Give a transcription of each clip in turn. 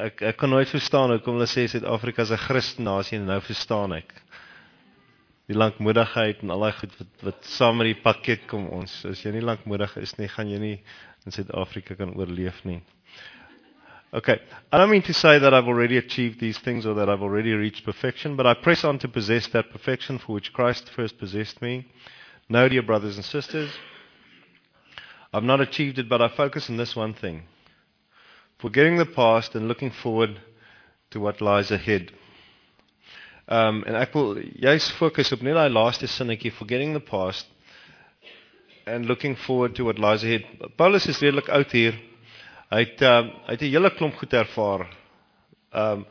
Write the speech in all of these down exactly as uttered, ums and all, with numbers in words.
ek, ek kan nooit verstaan hoekom hulle sê Suid-Afrika is 'n Christennasie en nou verstaan ek. Die lankmoedigheid en al daai goed wat, wat saam met die pakket kom ons. As jy nie lankmoedig is nie, gaan jy nie in Suid-Afrika kan oorleef nie. Okay, I don't mean to say that I've already achieved these things or that I've already reached perfection, but I press on to possess that perfection for which Christ first possessed me. No, dear brothers and sisters, I've not achieved it, but I focus on this one thing. Forgetting the past and looking forward to what lies ahead. Um, en ek wil juist fokus op net daai laaste sinnetjie, forgetting the past and looking forward to what lies ahead. Paulus is redelik oud hier. Hy het, um, hy het 'n hele klomp goed ervaar. Um,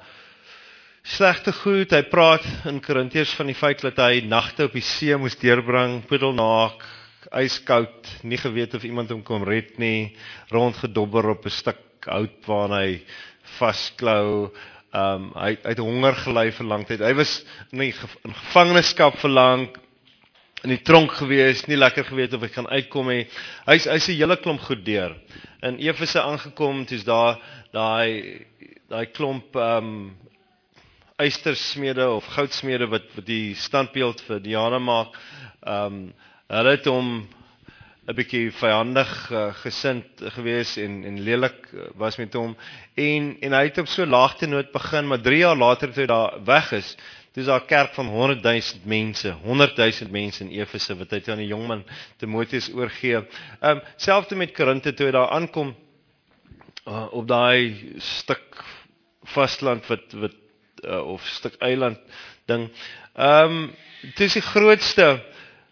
slegte goed, hy praat in Korintiërs van die feit dat hy nagte op die see moes deurbring, pudelnaak, ijskoud, nie geweet of iemand hom kon red nie, rondgedobber op 'n stuk hout waarna hy vasklou. Um, hy, hy het honger gely vir lang tyd. Hy was in, die, in gevangenskap vir lang, in die tronk gewees, nie lekker geweet of hy gaan uitkom nie. Hy's hy's 'n hele klomp goed deur. In Efese aangekom, dis daar daai daai klomp um, ystersmede of goudsmede wat wat die standbeeld vir Diana maak. Um, hulle het hom 'n bietjie vyandig uh, gesind gewees en en lelik was met hom en en hy het op so laagte noot begin, maar drie jaar later toe hy daar weg is, dis daar 'n kerk van honderd duisend mense, honderd duisend mense in Efese wat hy aan die jongman Timoteus oorgee. Um, selfs met Korinte toe hy daar aankom uh, op daai stuk vasteland wat wat uh, of stuk eiland ding. Ehm um, dit is die grootste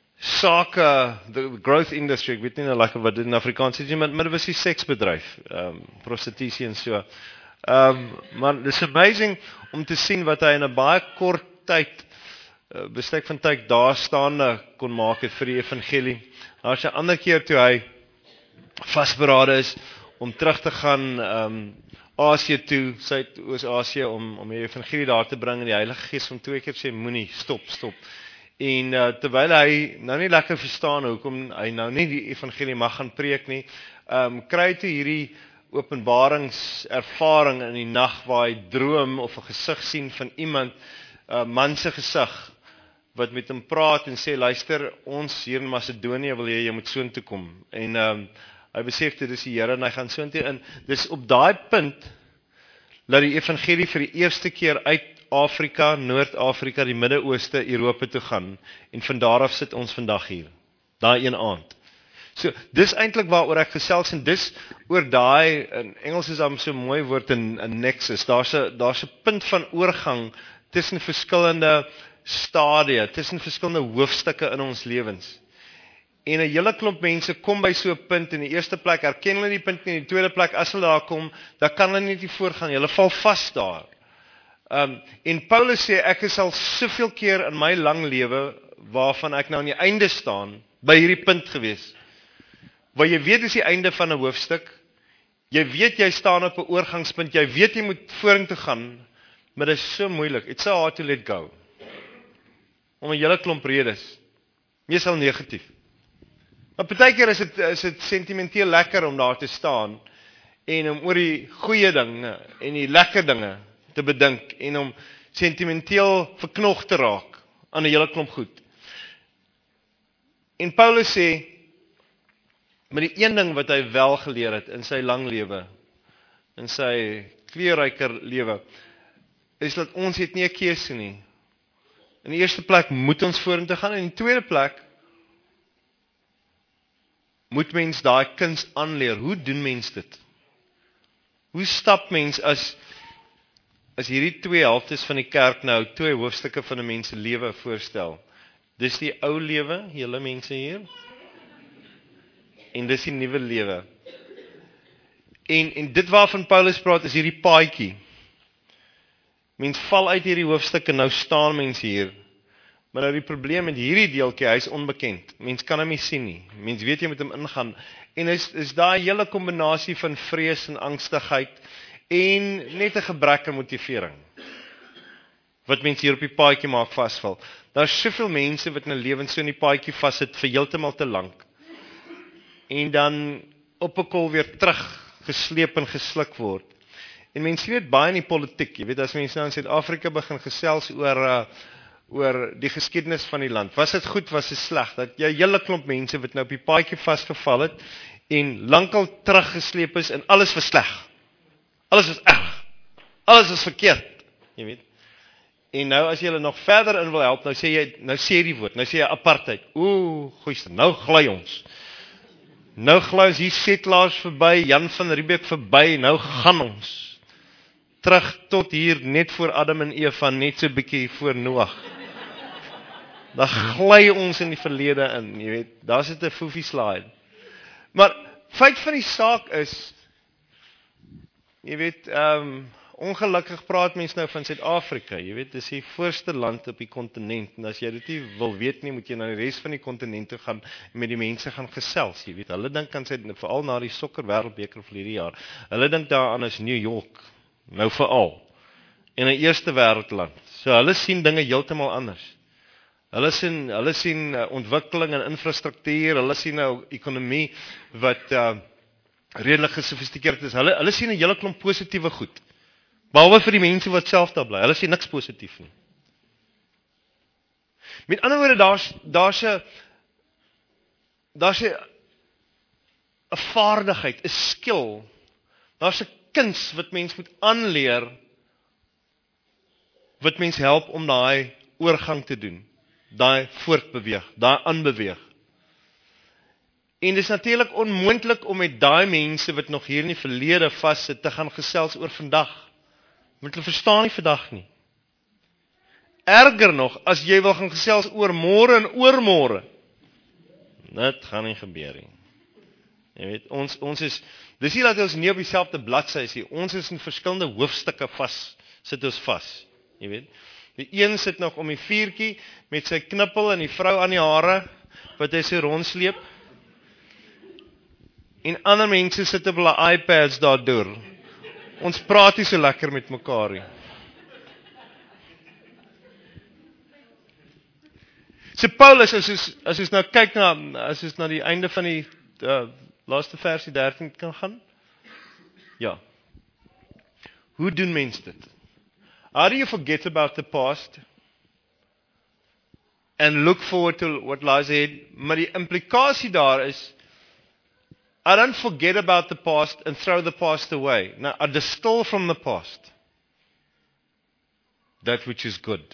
sake, the growth industry, ek weet nie nou lekker wat dit in Afrikaans is, maar, maar dit was die seksbedryf, um, prostitusie en so. Um, maar het is amazing om te sien wat hy in 'n baie kort tyd, uh, bestek van tyd daar staande kon maak het vir die evangelie. Daar is 'n ander keer toe hy vasberade is om terug te gaan um, Asië toe, Suidoos-Asië, om, om die evangelie daar te bring en die Heilige Gees hom twee keer sê, moenie, stop, stop. En uh, terwyl hy nou nie lekker verstaan hoekom hy nou nie die evangelie mag gaan preek nie, um, kry hy toe hierdie openbaringservaring in die nag waar hy droom of 'n gesig sien van iemand, 'n uh, man se gesig, wat met hom praat en sê, luister, ons hier in Macedonië wil jy, jy moet soontoe kom. En um, hy besef dit is die Here en hy gaan soontoe in. Dis op daai punt dat die evangelie vir die eerste keer uit Afrika, Noord-Afrika, die Midde-Ooste, Europa toe gaan, en van daar af sit ons vandag hier, daai een aand. So, dis eintlik waaroor ek gesels, en dis oor daai, in Engels is daar so 'n mooi woord in, in nexus, daar's 'n daar's 'n punt van oorgang tussen verskillende stadia, tussen verskillende hoofstukke in ons lewens. En 'n hele klomp mense kom by so 'n punt, in die eerste plek erken hulle die punt nie, in die tweede plek, as hulle daar kom, dan kan hulle nie voortgaan, hulle val vas daar. Um, en Paulus sê, ek is al soveel keer in my lang lewe, waarvan ek nou aan die einde staan, by hierdie punt gewees, waar jy weet is die einde van 'n hoofstuk, jy weet jy staan op 'n oorgangspunt, jy weet jy moet vorentoe gaan, maar dit is so moeilik, it's so hard to let go, om 'n hele klomp redes, meestal negatief. Maar partykeer is dit, is dit sentimenteel lekker om daar te staan, en om oor die goeie dinge, en die lekker dinge, te bedink, en om sentimenteel verknog te raak, aan 'n hele klomp goed. En Paulus sê, met die een ding wat hy wel geleer het, in sy lang lewe, in sy kleurryker lewe, is dat ons het nie 'n keuse nie. In die eerste plek moet ons vorentoe gaan, en in die tweede plek, moet mens daai kuns aanleer. Hoe doen mens dit? Hoe stap mens as as hierdie twee helftes van die kerk nou twee hoofstukke van 'n mens se lewe voorstel? Dis die ou lewe, julle mense hier, en dis die nuwe lewe. En en dit waarvan Paulus praat is hierdie paadjie. Mens val uit hierdie hoofstuk en nou staan mens hier. Maar nou die probleem met hierdie deeltjie, hy is onbekend. Mens kan hom nie sien nie. Mens weet jy moet hom ingaan. En is is daai hele kombinasie van vrees en angstigheid en net 'n gebrek aan motivering wat mense hier op die paadjie maak vasval. Daar's soveel mense wat in 'n lewens so in die paadjie vassit vir heeltemal te lank. En dan op 'n kol weer terug gesleep en gesluk word. En mense sien dit baie in die politiek, jy weet, as mense nou in Suid-Afrika begin gesels oor, uh, oor die geskiedenis van die land. Was dit goed, was dit sleg? Dat jy 'n hele klomp mense wat nou op die paadjie vasgeval het, en lankal teruggesleep is, en alles was sleg. Alles was erg. Alles was verkeerd, jy weet. En nou as jy hulle nog verder in wil help, nou sê jy, nou sê die woord, nou sê jy apartheid. Oeh, goeister, nou gly ons. Nou gly ons hier settlers verby, Jan van Riebeeck verby, nou gaan ons. Terug tot hier, net voor Adam en Eva, net so bietjie voor Noag. Dan gly ons in die verlede in, jy weet, daar sit 'n foefie slide. Maar, feit van die saak is, jy weet, um, ongelukkig praat mense nou van Suid-Afrika, jy weet, dis die voorste land op die kontinent, en as jy dit nie wil weet nie, moet jy na die res van die kontinent toe gaan, en met die mense gaan gesels, jy weet, hulle dink aan sy, veral na die sokker wêreldbeker verlede jaar, hulle dink daaraan as New York, nou veral, en 'n eerste wêreldland, so hulle sien dinge heeltemal anders. Hulle sien, hulle sien uh, ontwikkeling en infrastruktuur, hulle sien nou ekonomie wat uh, redelik gesofistikeerd is, hulle, hulle sien 'n hele klomp positiewe goed, behalwe vir die mense wat self daar bly, hulle sien niks positief nie. Met ander woorde, daar's daar's 'n daar's 'n 'n vaardigheid, 'n skill, daar's 'n kuns wat mens moet aanleer, wat mens help om daai oorgang te doen, daai voortbeweeg, daai aanbeweeg. En dit is natuurlik onmoontlik om met daai mense wat nog hier in die verlede vassit te gaan gesels oor vandag. Want hulle verstaan nie vandag nie. Erger nog, as jy wil gaan gesels oor môre en oormôre, dit gaan nie gebeur nie. Jy weet, ons ons is dis nie dat ons nie op dieselfde bladsy is nie. Ons is in verskillende hoofstukke vas, sit ons vas. Jy weet, die een sit nog om die vuurtjie met sy knippel en die vrou aan die hare wat hy so rondsleep. En ander mense sit op hulle iPads daardeur. Ons praat nie so lekker met mekaar nie. So Paulus, as ons, as ons nou kyk na, as ons na die einde van die uh, laaste versie dertien kan gaan. Ja. Hoe doen mense dit? How do you forget about the past and look forward to what lies ahead? Maar die implikasie daar is, I don't forget about the past and throw the past away. No, I distill from the past that which is good.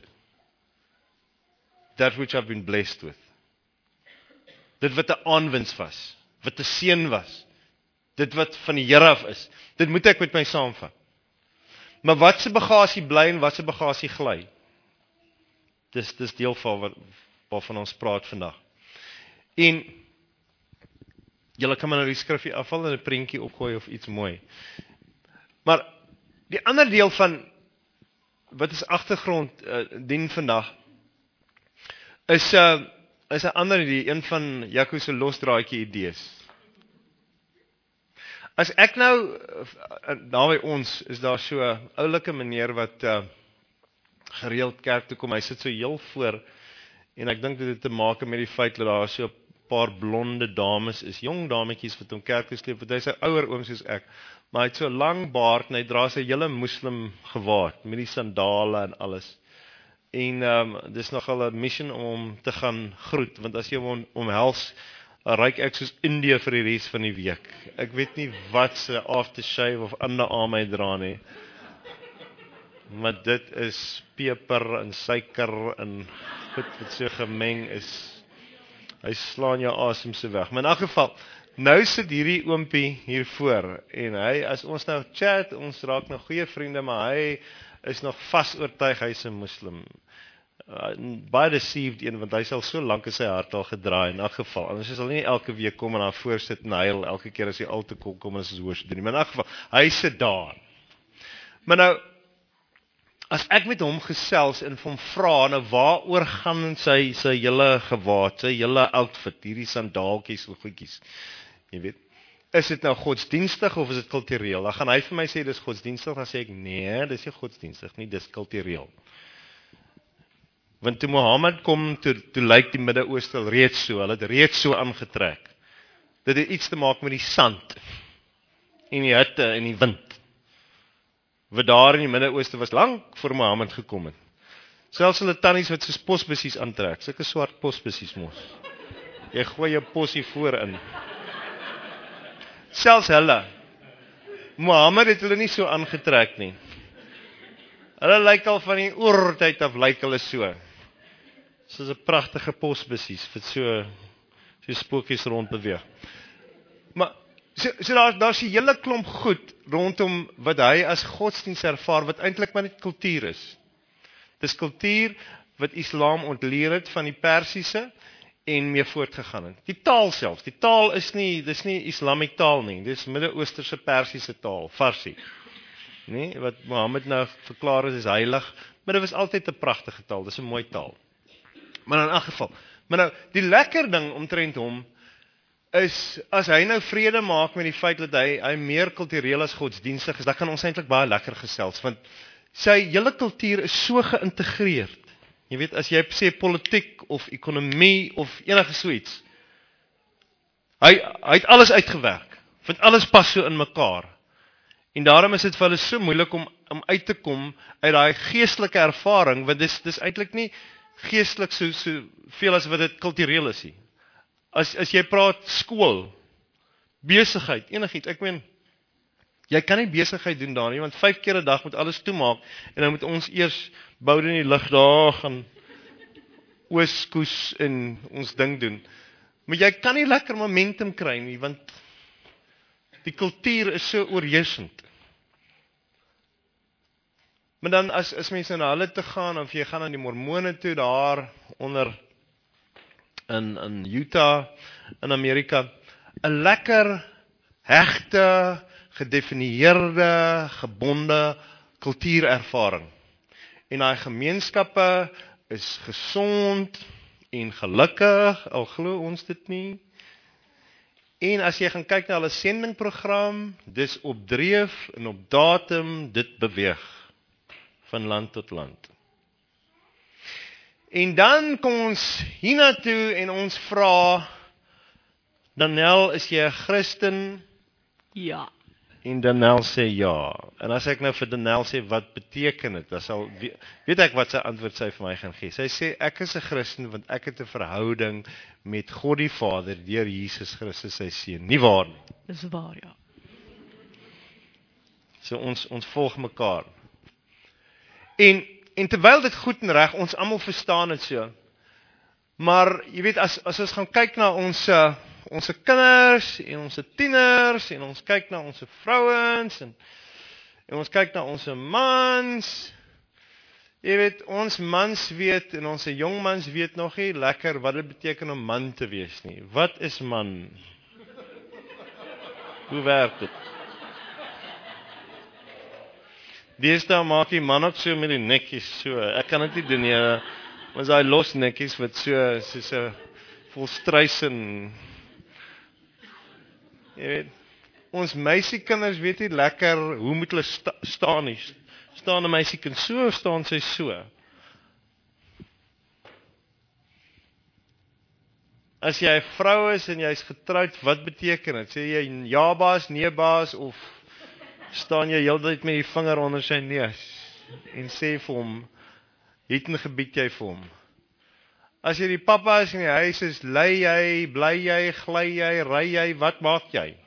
That which I've been blessed with. Dit wat 'n aanwins was, wat 'n seën was, dit wat van die Here af is, dit moet ek met my saamvat. Maar wat se bagasie bly en wat se bagasie gly? Dis dis deel van wat waarvan ons praat vandag. En julle kan maar nou die skrifgie afval en 'n prentjie opgooi of iets mooi. Maar die ander deel van wat is agtergrond uh, dien vandag is 'n uh, is 'n ander idee, een van Jaco se losdraadjie idees. As ek nou daar by ons is daar so 'n oulike meneer wat uh, gereeld kerk toe kom. Hy sit so heel voor en ek dink dit het te maak met die feit dat daar so 'n paar blonde dames is, jong dametjies wat hom kerk toe sleep, want hy's 'n ouer oom soos ek, maar hy het so 'n lang baard en hy dra sy hele moslim gewaad met die sandale en alles. En um, dis nogal 'n mission om hom te gaan groet, want as jy hom omhels, ryk ek soos India vir die res van die week. Ek weet nie wat se aftershave of underarm hy dra nie. Maar dit is peper en suiker en goed wat so gemeng is. Hy slaan jou asem so weg. Maar in elk geval, nou sit hierdie oompie hier voor en hy, as ons nou chat, ons raak nou goeie vriende, maar hy is nog vas oortuig hy's 'n moslim. Uh, baie deceived een, want hy sal so lank in sy hart al gedraai, in elk geval, anders sal nie elke week kom en daar voor sit en huil, elke keer as hy al te kom, kom en as hy hoor sy doen, maar in elk geval, hy sit daar. Maar nou, as ek met hom gesels en van vra, nou waaroor gaan sy, sy hele gewaad, sy hele outfit, hierdie sandaaltjies of goedjies, jy weet, is dit nou godsdienstig of is dit kultureel? Dan gaan hy vir my sê, dis godsdienstig, dan sê ek, nee, dis nie godsdienstig nie, dis kultureel. Want toe Mohammed kom, toe, toe lyk die Midde-Ooste reeds so, hulle het reeds so aangetrek. Dit het iets te maak met die sand, en die hitte, en die wind. wat daar in die Midde-Ooste was lank voor Mohammed gekom het. Selfs hulle tannies wat soos posbussies aantrek, sulke swart posbussies mos. Jy gooi jou posie voorin. Selfs hulle. Mohammed het hulle nie so aangetrek nie. Hulle lyk al van die oortyd af lyk hulle so. Soos 'n pragtige posbussies wat so so spookies rond beweeg. Maar so, so daar daar's 'n hele klomp goed rondom wat hy as godsdienst ervaar wat eintlik maar net kultuur is. Dis kultuur wat Islam ontleer het van die Persiese en mee voortgegaan het. Die taal selfs, die taal is nie, dis nie Islamic taal nie, dis Midde-Oosterse Persiese taal, Farsi. Nee, wat Mohammed nou verklaar is, is heilig, maar dit was altyd 'n pragtige taal, dis 'n mooi taal. Maar in elk geval, maar nou, die lekker ding omtrent hom, is, as hy nou vrede maak met die feit dat hy, hy meer kultureel as godsdienstig is, dan kan ons eintlik baie lekker gesels, want sy hele kultuur is so geïntegreerd. Jy weet, as jy sê politiek of ekonomie of enige so iets, hy, hy het alles uitgewerk, want alles pas so in mekaar. En daarom is dit vir hulle so moeilik om, om uit te kom uit daai geestelike ervaring, want dis, dis eintlik nie geestelik so, so veel as wat dit kultureel is nie. As, as jy praat skool, besigheid, enigiets, ek meen, jy kan nie besigheid doen daar nie, want vyf keer 'n dag moet alles toemaak, en dan moet ons eers bou in die lig daar gaan ooskoes en ons ding doen. Maar jy kan nie lekker momentum kry nie, want die kultuur is so oorheersend. Maar dan as, as mense na hulle te gaan, of jy gaan aan die Mormone toe, daar onder in, in Utah, in Amerika, 'n lekker, hegte, gedefinieerde, gebonde kultuurervaring. En daai gemeenskappe is gesond en gelukkig, al glo ons dit nie. En as jy gaan kyk na hulle sendingprogram, dis op dreef en op datum, dit beweeg van land tot land. En dan kom ons hiernatoe en ons vra, Danel, is jy 'n Christen? Ja. En Danel sê ja. En as ek nou vir Danel sê, wat beteken dit? Dan sal, weet ek wat sy antwoord sy vir my gaan gee. Sy sê, ek is 'n Christen, want ek het 'n verhouding met God die Vader, deur Jesus Christus sy seun. Nie waar nie? Dis waar, ja. So ons, ons volg mekaar. En, en terwyl dit goed en reg, ons almal verstaan dit so. Maar, jy weet, as, as ons gaan kyk na ons uh, ons kinders en ons tieners en ons kyk na ons vrouens en, en ons kyk na ons mans. Jy weet, ons mans weet en ons jong mans weet nog nie lekker wat dit beteken om man te wees nie. Wat is man? Hoe werk dit? Deesdae maak die man ook so met die nekkies so. Ek kan dit nie doen nie. Ons daai los nekkies wat so soos 'n vol struis en jy weet, ons meisiekinders weet nie lekker hoe moet hulle sta, staan nie. Staan 'n meisiekind so of staan sy so? As jy 'n vrou is en jy's getroud, wat beteken dit? Sê jy ja baas, nee baas, of staan jy heeltyd met die vinger onder sy neus en sê vir hom, het en gebied jy vir hom? As jy die pappa is in die huis is, lei jy, bly jy, gly jy, ry jy, wat maak jy?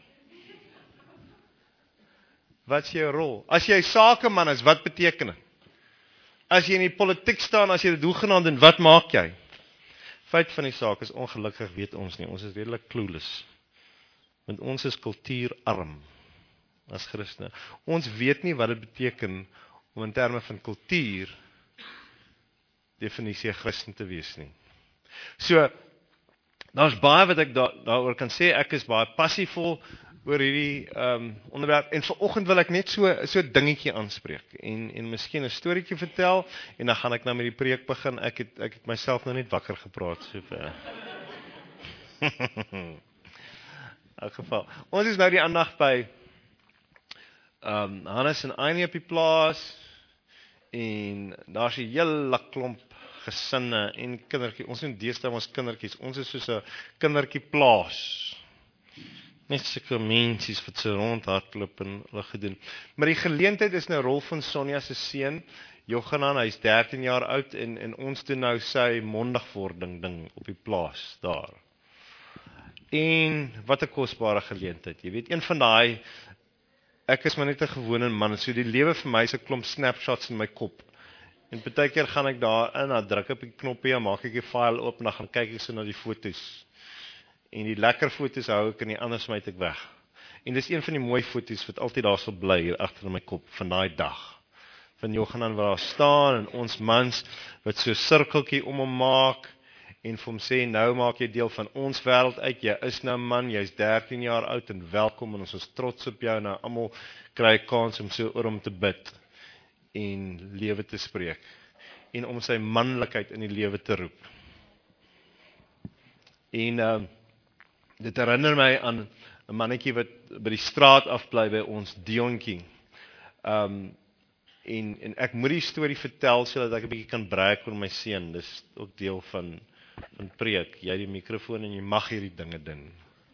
Wat is jou rol? As jy sakeman is, wat beteken dit? As jy in die politiek staan, as jy dit hoegenaamd doen, wat maak jy? Feit van die saak is, ongelukkig weet ons nie, ons is redelik clueless. Want ons is kultuurarm, as Christene. Ons weet nie wat dit beteken, om in terme van kultuur, definisie Christen te wees nie. So, daar's baie wat ek daar, daaroor kan sê, ek is baie passievol oor hierdie um, onderwerp, en vanoggend wil ek net so so 'n dingetjie aanspreek, en, en miskien 'n storieetjie vertel, en dan gaan ek nou met die preek begin, ek het, ek het myself nou net wakker gepraat, so vir in elk geval, ons is nou die aandag by um, Hannes en Annie op die plaas, en daar's 'n hele klomp gesinne en kindertjie, ons doen deesdae ons kindertjies, ons is soos 'n kindertjie plaas. Net sulke mensies wat so rondhardloop en hulle gedoen. Maar die geleentheid is nou rol van Sonja se seun, Johanan, hy is dertien jaar oud en, en ons doen nou sy mondigwording ding op die plaas daar. En wat 'n kosbare geleentheid, jy weet, een van daai, ek is maar net 'n gewone man, so die lewe vir my is 'n klomp snapshots in my kop. En baie keer gaan ek daar in, dan druk op die knoppie en maak ek die file oop en dan gaan kyk ek so na die foto's. En die lekker foto's hou ek en die ander smyt ek weg. En dis een van die mooi foto's wat altyd daar sal bly hier agter in my kop van daai dag. Van Johanan waar daar staan en ons mans wat so 'n sirkeltjie om hom maak en vir hom sê, nou maak jy deel van ons wêreld uit, jy is nou man, jy's dertien jaar oud en welkom en ons is trots op jou, nou almal kry 'n kans om so oor hom te bid en lewe te spreek en om sy manlikheid in die lewe te roep. En uh, dit herinner my aan 'n mannetjie wat by die straat afbly by ons, Diontjie. Um, en, en ek moet die storie vertel sodat ek 'n bietjie kan brag oor my seun. Dis ook deel van van preek. Jy die mikrofoon en jy mag hierdie dinge doen.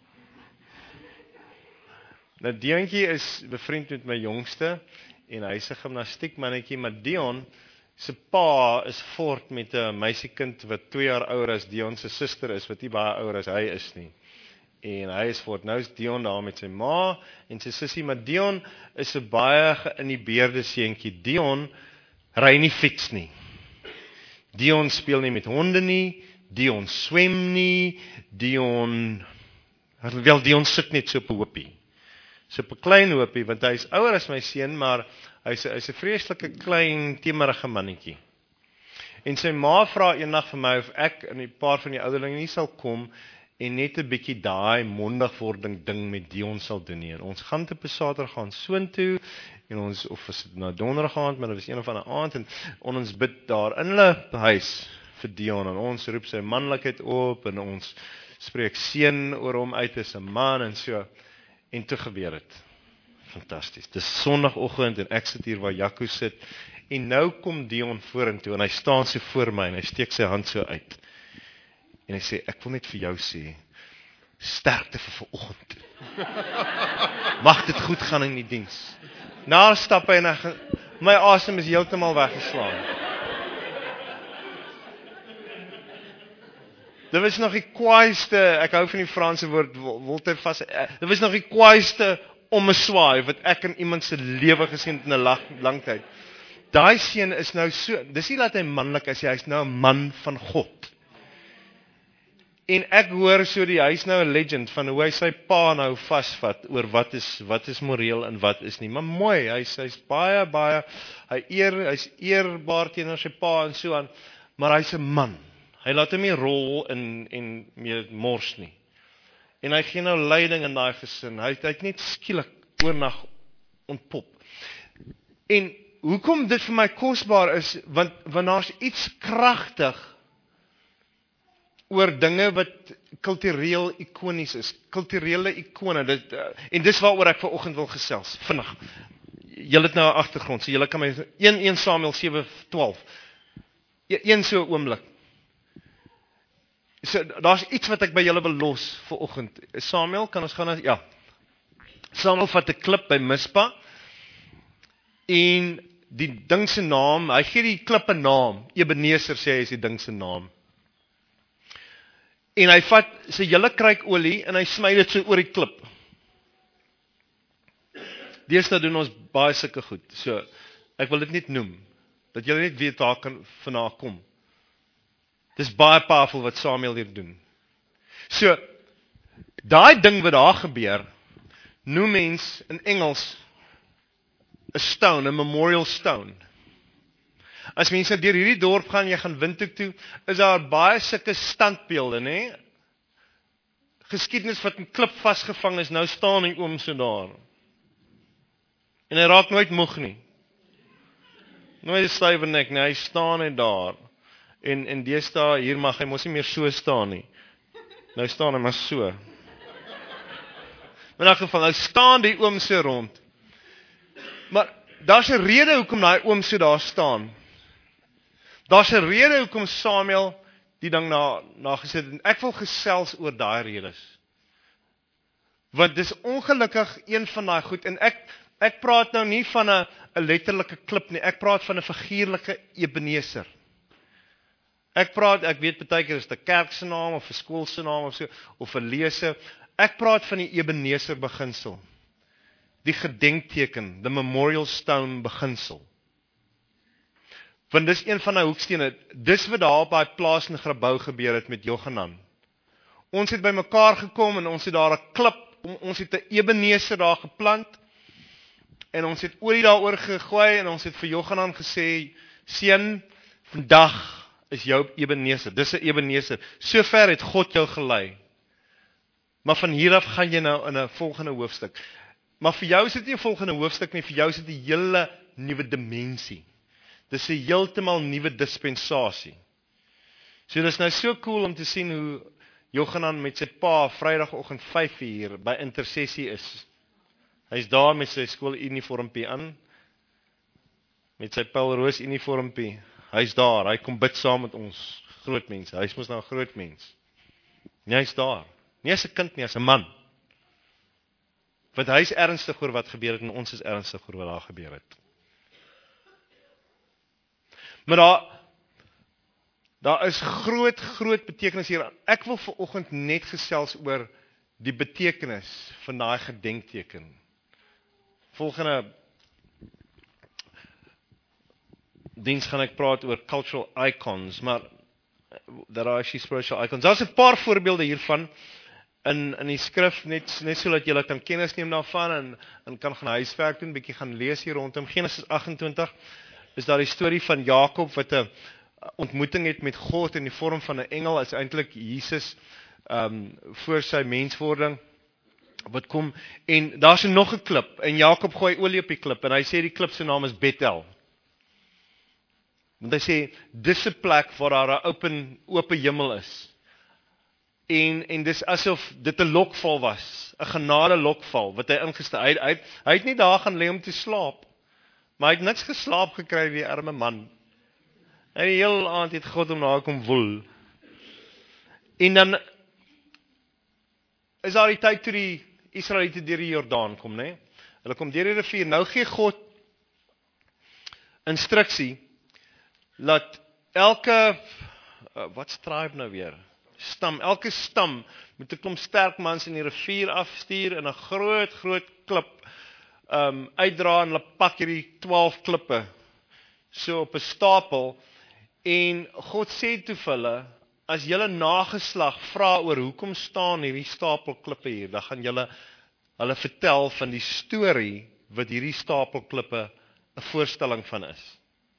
Nou Diontjie is bevriend met my jongste en hy's 'n gimnastiekmannetjie, maar Dion se pa is voort met 'n meisiekind wat twee jaar ouer as Dion se suster is, wat nie baie ouer as hy is nie. En hy is voort, nou is Dion daar met sy ma en sy sussie, maar Dion is 'n baie geïnhibeerde seentjie. Dion ry nie fiets nie. Dion speel nie met honde nie, Dion swem nie, Dion, wel Dion sit net so op 'n hoopie. So op 'n klein hoopie, want hy is ouer as my seun, maar hy's hy's 'n vreeslike klein, temerige mannetjie. En sy ma vra eendag vir my of ek en 'n paar van die ouderlinge nie sal kom en net 'n bietjie daai mondigwording ding met Dion sal doen nie. En ons gaan te Saterdag gaan soontoe en ons of is dit nou donderdag aand, maar dit was een of ander aand en ons bid daar in hulle huis vir Dion en ons roep sy manlikheid op en ons spreek seën oor hom uit as 'n man en so. En toe gebeur dit. Fantasties. Dis Sondagoggend en ek sit hier waar Jaco sit en nou kom Dion vorentoe en hy staan so voor my en hy steek sy hand so uit. En hy sê, ek wil net vir jou sê, sterkte vir vanoggend. Mag dit goed gaan in die diens. Na stap hy en hy, my asem is heeltemal weggeslaan. Dit was nog die kwaaiste, ek hou van die Franse woord, Walter vas, dit was nog die kwaaiste om 'n swaai, wat ek in iemand se lewe gesien het in 'n lang, lang tyd. Daai seun is nou so, dis nie dat hy manlik is, hy is nou 'n man van God. En ek hoor so die, hy is nou 'n legend, van hoe hy sy pa nou vasvat, oor wat is, wat is moreel en wat is nie, maar mooi, hy is, hy is baie, baie, hy eer, hy is eerbaar teenoor sy pa en so aan, maar hy is 'n man. Hy laat hom nie rol en, en meer mors nie. En hy gee nou leiding in daai gesin. Hy, hy het net skielik oornag ontpop. En hoekom dit vir my kosbaar is, want, want daar's iets kragtig oor dinge wat kultureel ikonies is. Kulturele ikone. Dit, uh, en dis waaroor ek vanoggend wil gesels. Vinnig. Julle het nou 'n agtergrond, so julle kan my een Samuel sewe twaalf. Een so oomblik. So, daar's iets wat ek by julle wil los vir oggend. Samuel, kan ons gaan na, ja. Samuel vat 'n klip by Mispa, en die ding se naam, hy gee die klip 'n naam, Ebeneser sê hy is die ding se naam. En hy vat sy hele kruik olie, en hy smy dit so oor die klip. Deesdae doen ons baie sulke goed, so, ek wil dit net noem, dat julle net weet waar kan vandaan kom. Dis baie powerful wat Samuel hier doen. So, daai ding wat daar gebeur, noem mens in Engels 'n stone, 'n memorial stone. As mense deur hierdie dorp gaan, jy gaan Windhoek toe, is daar baie sulke standbeelde, nê? Geskiedenis wat in klip vasgevang is, nou staan hy oom so daar. En hy raak nooit moeg nie. Nooit stywe nek, nee, hy staan net daar. En, en deesdae, hier mag hy mos nie meer so staan nie. Nou staan hy maar so. In elk geval, nou staan die oom so rond. Maar, daar's 'n rede hoekom daai oom so daar staan. Daar's 'n rede hoekom Samuel die ding na, na gesit het. En ek wil gesels oor daai redes. Want dis ongelukkig een van daai goed, en ek, ek praat nou nie van 'n 'n letterlike klip nie, ek praat van 'n figuurlike Ebeneser. Ek praat, ek weet baie keer is dit 'n kerk se naam, of 'n skool se naam, of so, of 'n lese. Ek praat van die Ebeneser beginsel. Die gedenkteken, the memorial stone beginsel. Want dis een van die hoekstene, dis wat daar op daai plaas in Grabouw gebeur het met Johanan. Ons het by mekaar gekom en ons het daar 'n klip, ons het 'n Ebeneser daar geplant, en ons het olie daaroor gegooi, en ons het vir Johanan gesê, seun, vandag is jou Ebeneser, dis 'n Ebeneser, sover het God jou gelei. Maar van hier af gaan jy nou in 'n volgende hoofstuk. Maar vir jou is dit nie 'n volgende hoofstuk nie, vir jou is dit 'n hele nuwe dimensie. Dis 'n heeltemal nuwe dispensasie. So dis nou so cool om te sien hoe Johanan met sy pa Vrydagoggend vyf uur by intersessie is. Hy's daar met sy skooluniformpie aan, met sy Paul Roos uniformpie. Hy's daar, hy kom bid saam met ons groot mense. Hy's mos nou 'n groot mens. Nee, hy's daar. Nie as 'n kind nie, as 'n man. Want hy's ernstig oor wat gebeur het en ons is ernstig oor wat daar gebeur het. Maar daar daar is groot groot betekenis hier. Ek wil vanoggend net gesels oor die betekenis van daai gedenkteken. Volgende diens gaan ek praat oor cultural icons, maar there are actually spiritual icons. Daar's 'n paar voorbeelde hiervan in in die skrif, net net sodat julle kan kennis neem daarvan en en kan gaan huiswerk doen, bietjie gaan lees hier rondom Genesis agt en twintig. Is daar die storie van Jakob wat 'n ontmoeting het met God in die vorm van 'n engel, is eintlik Jesus um, voor sy menswording wat kom, en daar's nog 'n klip, en Jakob gooi olie op die klip, en hy sê die klip se naam is Bethel. Want hy sê, dis 'n plek waar daar 'n open, open hemel is. En, en dis asof dit 'n lokval was, 'n genade lokval, wat hy ingestel, hy, hy, hy het nie daar gaan lê om te slaap, maar hy het niks geslaap gekry, die arme man. En die hele aand het God hom daar kom woel. En dan is daar die tyd toe die Israeliete deur die Jordaan kom, né? Hulle kom deur die rivier. Nou gee God instruksie, laat elke, uh, wat tribe nou weer? Stam, elke stam moet 'n klomp sterk mans in die rivier afstuur en 'n groot, groot klip um, uitdra, en hulle pak hierdie twaalf klippe so op 'n stapel, en God sê toe vir hulle, as julle nageslag vra oor hoekom staan hierdie stapel klippe hier, dan gaan julle hulle vertel van die storie wat hierdie stapel klippe 'n voorstelling van is.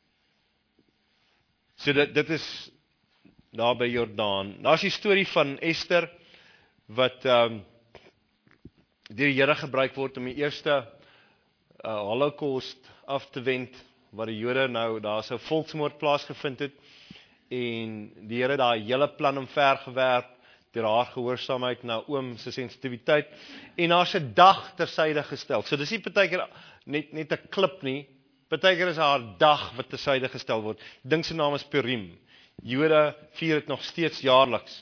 So dit, dit is daar by Jordaan. Daar's die storie van Esther, wat um, deur die Here gebruik word om die eerste uh, Holocaust af te wend, waar die Jode nou, daar so 'n volksmoord plaasgevind het, en die Here daar hele plan omvergewerp, deur haar gehoorsaamheid na oom se sensitiwiteit, en haar se dag tersyde gestel. So dis nie partykeer net, net 'n klip nie, partykeer is haar dag wat tersyde gestel word. Ding se naam is Purim. Jode vier dit nog steeds jaarliks.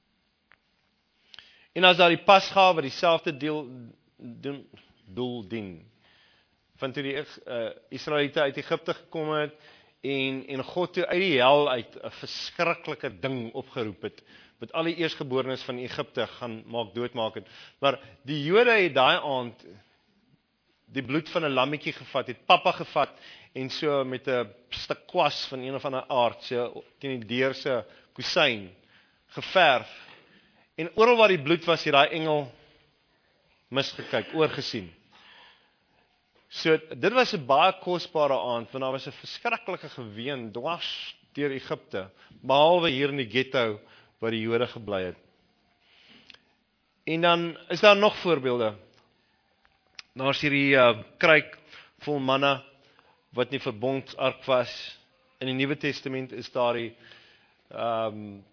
En as daar die Pasga wat dieselfde deel doen, doel dien, van toe die uh, Israeliete uit Egipte gekom het, en, en God toe uit die hel uit 'n verskriklike ding opgeroep het, wat al die eersgeborenes van Egipte gaan maak, doodmaak het. Maar die Jode het daai aand die bloed van 'n lammetjie gevat, het pappa gevat, en so met 'n stuk kwas van een of ander aard, so teen die deur se kusyn, geverf, en oral waar die bloed was, het daai engel misgekyk, oorgesien. So, dit was 'n baie kosbare aand, want daar was 'n verskriklike geween dwars deur Egipte, behalwe hier in die ghetto, waar die Jode gebly het. En dan is daar nog voorbeelde. Daar's hierdie uh, kruik vol manna, wat nie verbondsark was. In die Nuwe Testament is daar die um,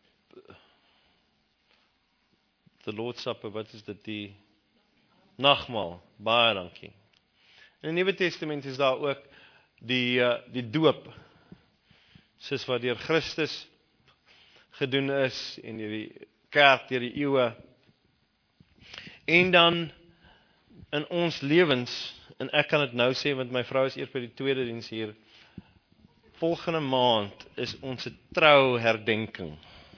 the Lord's Supper, wat is dit, die nagmaal, baie dankie. In die Nuwe Testament is daar ook die, uh, die doop, soos wat deur Christus gedoen is, en deur die kerk, deur die eeue. En dan in ons lewens, en ek kan dit nou sê, want my vrou is eers by die tweede diens hier, volgende maand is ons trou herdenking.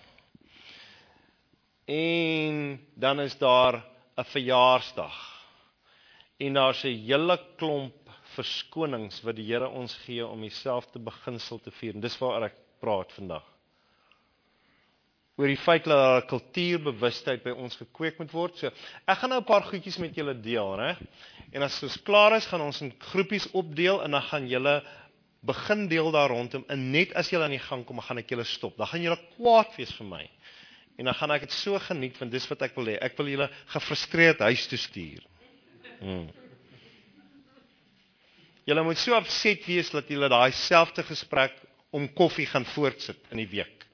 En dan is daar 'n verjaarsdag. En daar's 'n hele klomp verskonings wat die Here ons gee om dieselfde beginsel te vier. En dis waaroor ek praat vandag. Oor die feit dat daar 'n kultuurbewustheid by ons gekweek moet word. So, ek gaan nou 'n paar goedjies met julle deel, né? En as ons klaar is, gaan ons in groepies opdeel en dan gaan julle begin deel daar rondom. En net as julle aan die gang kom, gaan ek julle stop. Dan gaan julle kwaad wees vir my. En dan gaan ek dit so geniet, want dis wat ek wil hê. Ek wil julle gefrustreerd huis toe stuur. Hmm. Julle moet so opset wees dat julle daai selfde gesprek om koffie gaan voortsit in die week.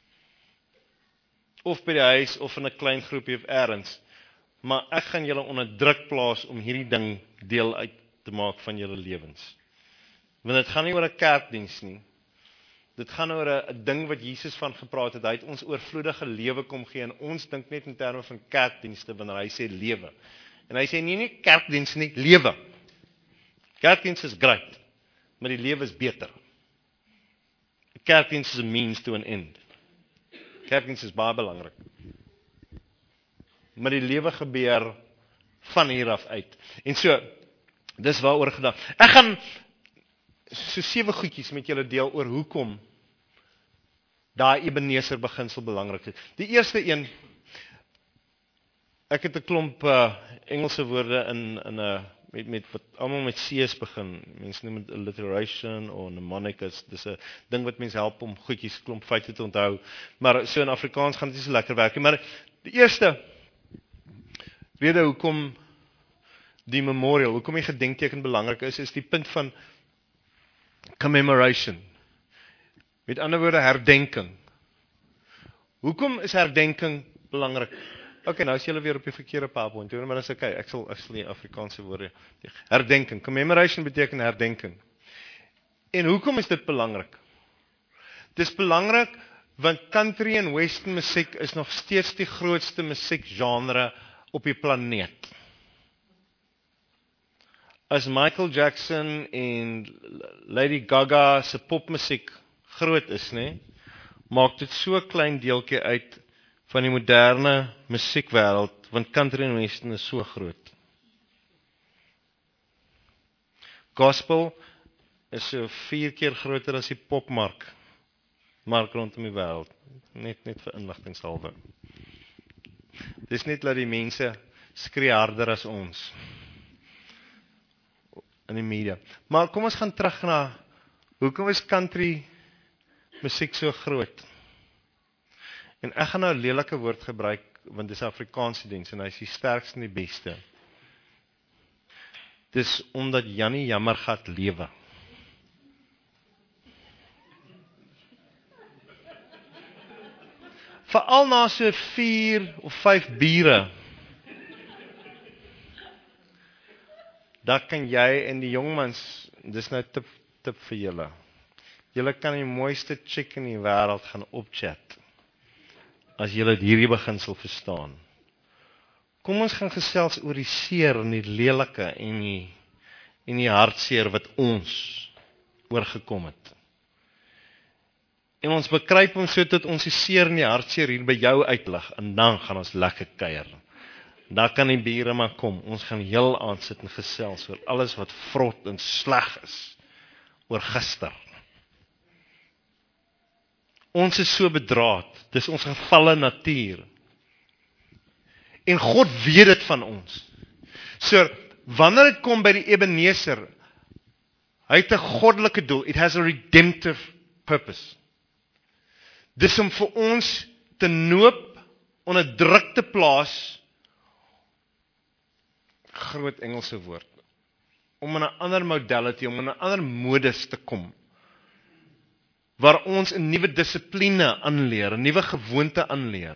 Of by die huis, of in 'n klein groepie of ergens. Maar ek gaan julle onder druk plaas om hierdie ding deel uit te maak van julle lewens. Want dit gaan nie oor 'n kerkdiens nie. Dit gaan oor 'n ding wat Jesus van gepraat het. Hy het ons oorvloedige lewe kom gee en ons dink net in terme van kerkdienste wanneer hy sê lewe. En hy sê nie nie kerkdiens nie, lewe. Kerkdiens is great, maar die lewe is beter. Kerkdiens is a means to an end. Kerkdiens is baie belangrik. Maar die lewe gebeur van hier af uit. En so, dis waaroor gedagte. Ek gaan so sewe goedjies met julle deel oor hoekom daai Ebenezer beginsel belangrik is. Die eerste een, ek het 'n klomp uh, Engelse woorde in in 'n uh, met met wat almal met C's begin. Mense noem dit alliteration of mnemonics. Dis 'n ding wat mense help om goedjies klomp feite te onthou. Maar so in Afrikaans gaan dit nie so lekker werk nie. Maar die eerste rede hoekom die memorial, hoekom die gedenkteken belangrik is, is die punt van commemoration. Met ander woorde, herdenking. Hoekom is herdenking belangrik? Ok, nou is julle weer op die verkeerde PowerPoint, maar dat is ok, ek sal, ek sal die Afrikaanse woorde. Herdenking, commemoration beteken herdenking. En hoekom is dit belangrik? Dit is belangrik, want country en western musiek is nog steeds die grootste musiekgenre op die planeet. As Michael Jackson en Lady Gaga se popmusiek groot is, nee, maak dit so 'n klein deeltjie uit van die moderne musiekwêreld, want country en western is so groot. Gospel is so vier keer groter as die popmark, mark rondom die wêreld, net net vir inligtingshalwe. Dis net dat die mense skree harder as ons in die media. Maar kom ons gaan terug na, hoekom is country musiek so groot? En ek gaan nou 'n lelike woord gebruik, want dit is Afrikaanse diens, en hy is die sterkste en die beste. Dis omdat Jannie Jammergat lewe. Veral na so vier of vyf biere, daar kan jy en die jongmans, dis nou tip, tip vir julle, julle kan die mooiste chick in die wêreld gaan opchat, as julle hierdie beginsel verstaan. Kom ons gaan gesels oor die seer en die lelike en die, en die hartseer wat ons oorgekom het. En ons bekruip ons so dat ons die seer en die hartseer hier by jou uitlig, en dan gaan ons lekker kuier. Daar kan die biere maar kom, ons gaan heel aand sit en gesels oor alles wat vrot en sleg is, oor gister. Ons is so bedraad, dis ons gevalle natuur. En God weet dit van ons. So, wanneer dit kom by die Ebenezer, hy het 'n goddelike doel, it has a redemptive purpose. Dis om vir ons te noop, onder druk te plaas, groot Engelse woord, om in 'n ander modality, om in 'n ander modus te kom, waar ons 'n nuwe dissipline aanleer, 'n nuwe gewoonte aanleer.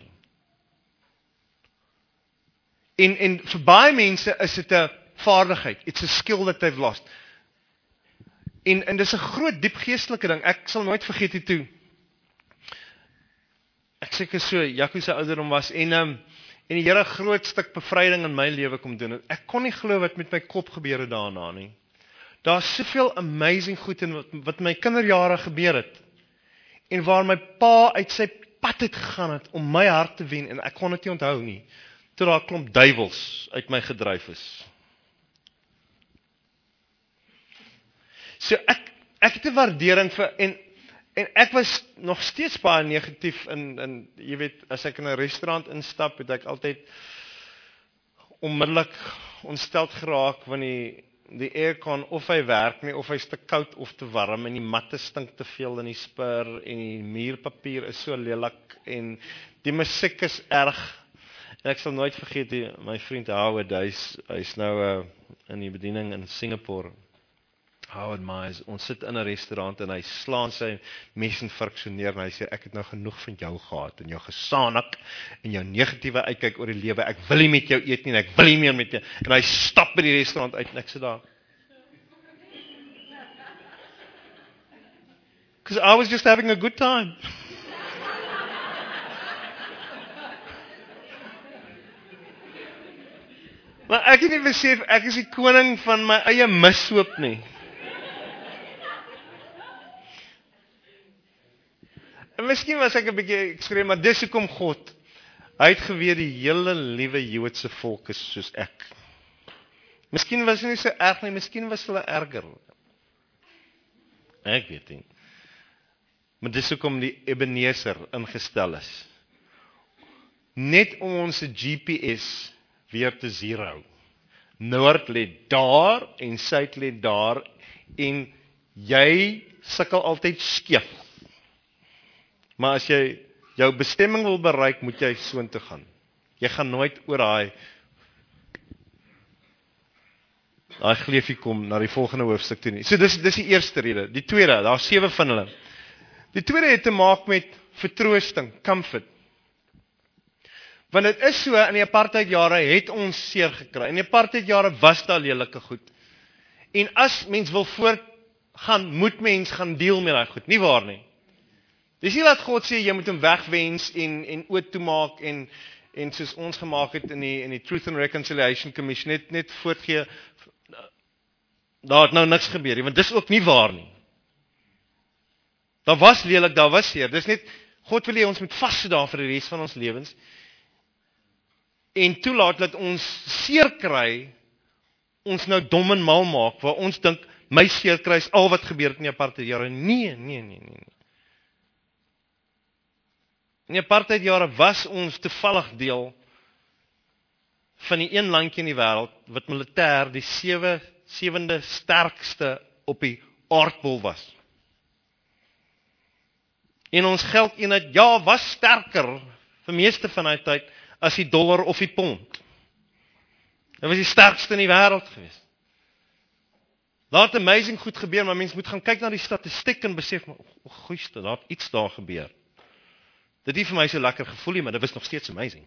En, en vir baie mense is dit 'n vaardigheid, it's a skill that they've lost. En, en dis 'n groot, diep geestelike ding, ek sal nooit vergeet die toe, ek seker so, Jaco se ouderdom was, en, um, En die Here 'n groot stuk bevryding in my lewe kom doen. Ek kon nie glo wat met my kop gebeur het daarna nie. Daar's soveel amazing goed in wat, wat my kinderjare gebeur het. En waar my pa uit sy pad het gegaan het om my hart te wen en ek kon dit nie onthou nie. Toe daar 'n klomp duiwels uit my gedryf is. So ek ek het 'n waardering vir en En ek was nog steeds baie negatief in, in, jy weet, as ek in 'n restaurant instap, het ek altyd onmiddellik ontsteld geraak, want die, die aircon, of hy werk nie, of hy's te koud of te warm, en die matte stink te veel in die spur, en die muurpapier is so lelik, en die musiek is erg, en ek sal nooit vergeet, die, my vriend Howard, hy's hy's nou uh, in die bediening in Singapore, Howard Myers, ons sit in 'n restaurant en hy slaan sy mes en vark so neer en hy sê, ek het nou genoeg van jou gehad en jou gesaanik en jou negatiewe uitkyk oor die lewe, ek wil nie met jou eet nie en ek wil nie meer met jou, en hy stap by die restaurant uit en ek sit daar. Because I was just having a good time. Maar ek het nie besef, ek is die koning van my eie mishoop nie. En miskien was ek 'n bietjie ekstreem, maar dis hoekom God, hy het geweet die hele liewe Joodse volk is soos ek. Miskien was dit nie so erg nie, miskien was hulle erger. Ek weet nie. Maar dis hoekom die Ebenezer ingestel is. Net om ons G P S weer te zero. Noord lê daar en suid lê daar en jy sukkel altyd skeef. Maar as jy jou bestemming wil bereik, moet jy soontoe gaan. Jy gaan nooit oor daai daai gleufie kom na die volgende hoofstuk toe nie. So dis dis die eerste rede. Die tweede, daar's sewe van hulle. Die tweede het te maak met vertroosting, comfort. Want dit is so, in die apartheid jare het ons seer gekry. In die apartheid jare was daar lelike goed. En as mens wil voortgaan, moet mens gaan deel met daai goed, nie waar nie. Dis nie wat God sê, jy moet hom wegwens en, en oot toemaak en, en soos ons gemaak het in die, in die Truth and Reconciliation Commission, net, net voortgee, daar het nou niks gebeur nie, want dis ook nie waar nie. Daar was lelik, daar was seer, dis net, God wil hê ons moet vast daar vir die res van ons lewens, en toelaat dat ons seer kry, ons nou dom en mal maak, waar ons dink, my seer kry is al wat gebeur het in die apartheid jare. Nee, nee, nee, nee. In die apartheid jare was ons toevallig deel van die een landjie in die wêreld, wat militêr die sewe, sewende sterkste op die aardbol was. En ons geldeenheid, ja, was sterker, vir meeste van die tyd, as die dollar of die pond. Dit was die sterkste in die wêreld geweest. Daar het amazing goed gebeur, maar mens moet gaan kyk na die statistiek en besef, maar, o, goeie, daar het iets daar gebeur. Dit het vir my so lekker gevoel nie, maar dit was nog steeds amazing.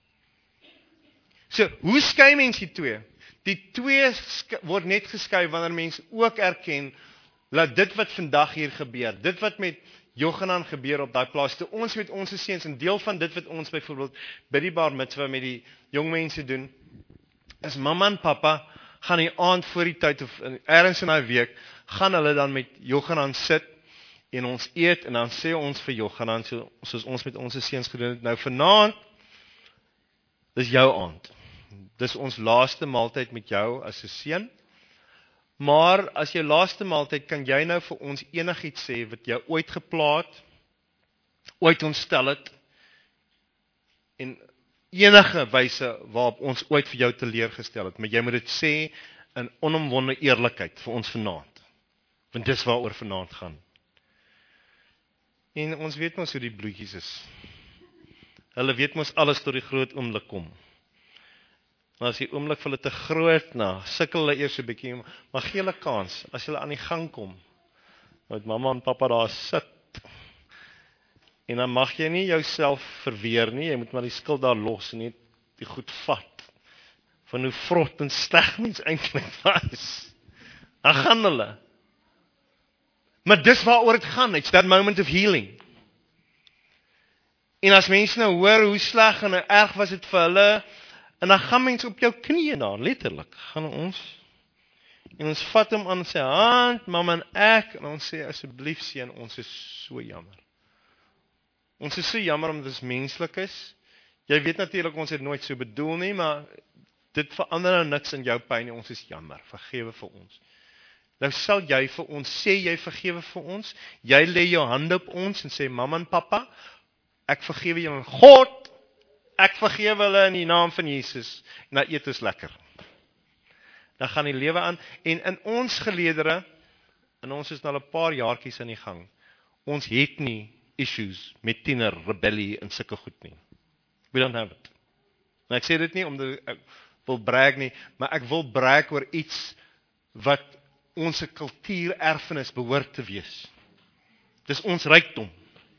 So, hoe skei mens die twee? Die twee word net geskei wanneer mens ook erken, dat dit wat vandag hier gebeur, dit wat met Jochanan gebeur op daai plaas, toe ons met ons seuns, en deel van dit wat ons byvoorbeeld by die bar mitzwa met die jong mense doen, is mamma en papa gaan die aand voor die tyd, of ergens in die week, gaan hulle dan met Jochanan sit, en ons eet, en dan sê ons vir Jochanan, so, soos ons met ons seuns gedoen het, nou vanaand, dis jou aand. Dis ons laaste maaltyd met jou as 'n seun. Maar as jou laaste maaltyd, kan jy nou vir ons enigiets sê wat jou ooit geplaat, ooit ontstel het, en enige wyse waarop ons ooit vir jou teleurgestel het, maar jy moet dit sê in onomwonde eerlikheid vir ons vanaand. Want dis waaroor vanaand gaan. En ons weet mos hoe die bloetjies is. Hulle weet mos alles tot die groot oomblik kom. Maar as die oomblik vir hulle te groot na, sukkel hulle eers 'n bietjie, maar gee hulle kans, as hulle aan die gang kom, met mamma en pappa daar sit, en dan mag jy nie jouself verweer nie, jy moet maar die skuld daar los, en nie die goed vat, van hoe vrot en sleg mens eintlik was. Dan gaan hulle. Maar dis waaroor dit gaan, it's that moment of healing. En as mense nou hoor hoe sleg en hoe erg was dit vir hulle, en dan gaan mense op jou knieë daar, letterlik, gaan ons, en ons vat hom aan sy hand, mamma en ek, en ons sê, asseblief seun, ons is so jammer. Ons is so jammer omdat dit menslik is. Jy weet natuurlik, ons het nooit so bedoel nie, maar dit verander nou niks in jou pyn nie, ons is jammer, vergewe vir ons. Nou sal jy vir ons, sê jy vergewe vir ons, jy lê jou hande op ons en sê, mamma en pappa, ek vergewe julle in God, ek vergewe hulle in die naam van Jesus, en dan eet ons lekker. Dan gaan die lewe aan, en in ons geleedere, en ons is nou 'n paar jaartjies in die gang, ons het nie issues met tiener, rebellie en sulke goed nie. We don't have it. En ek sê dit nie omdat ek wil brag nie, maar ek wil brag oor iets wat ons kultuur erfenis behoort te wees. Dis ons rykdom.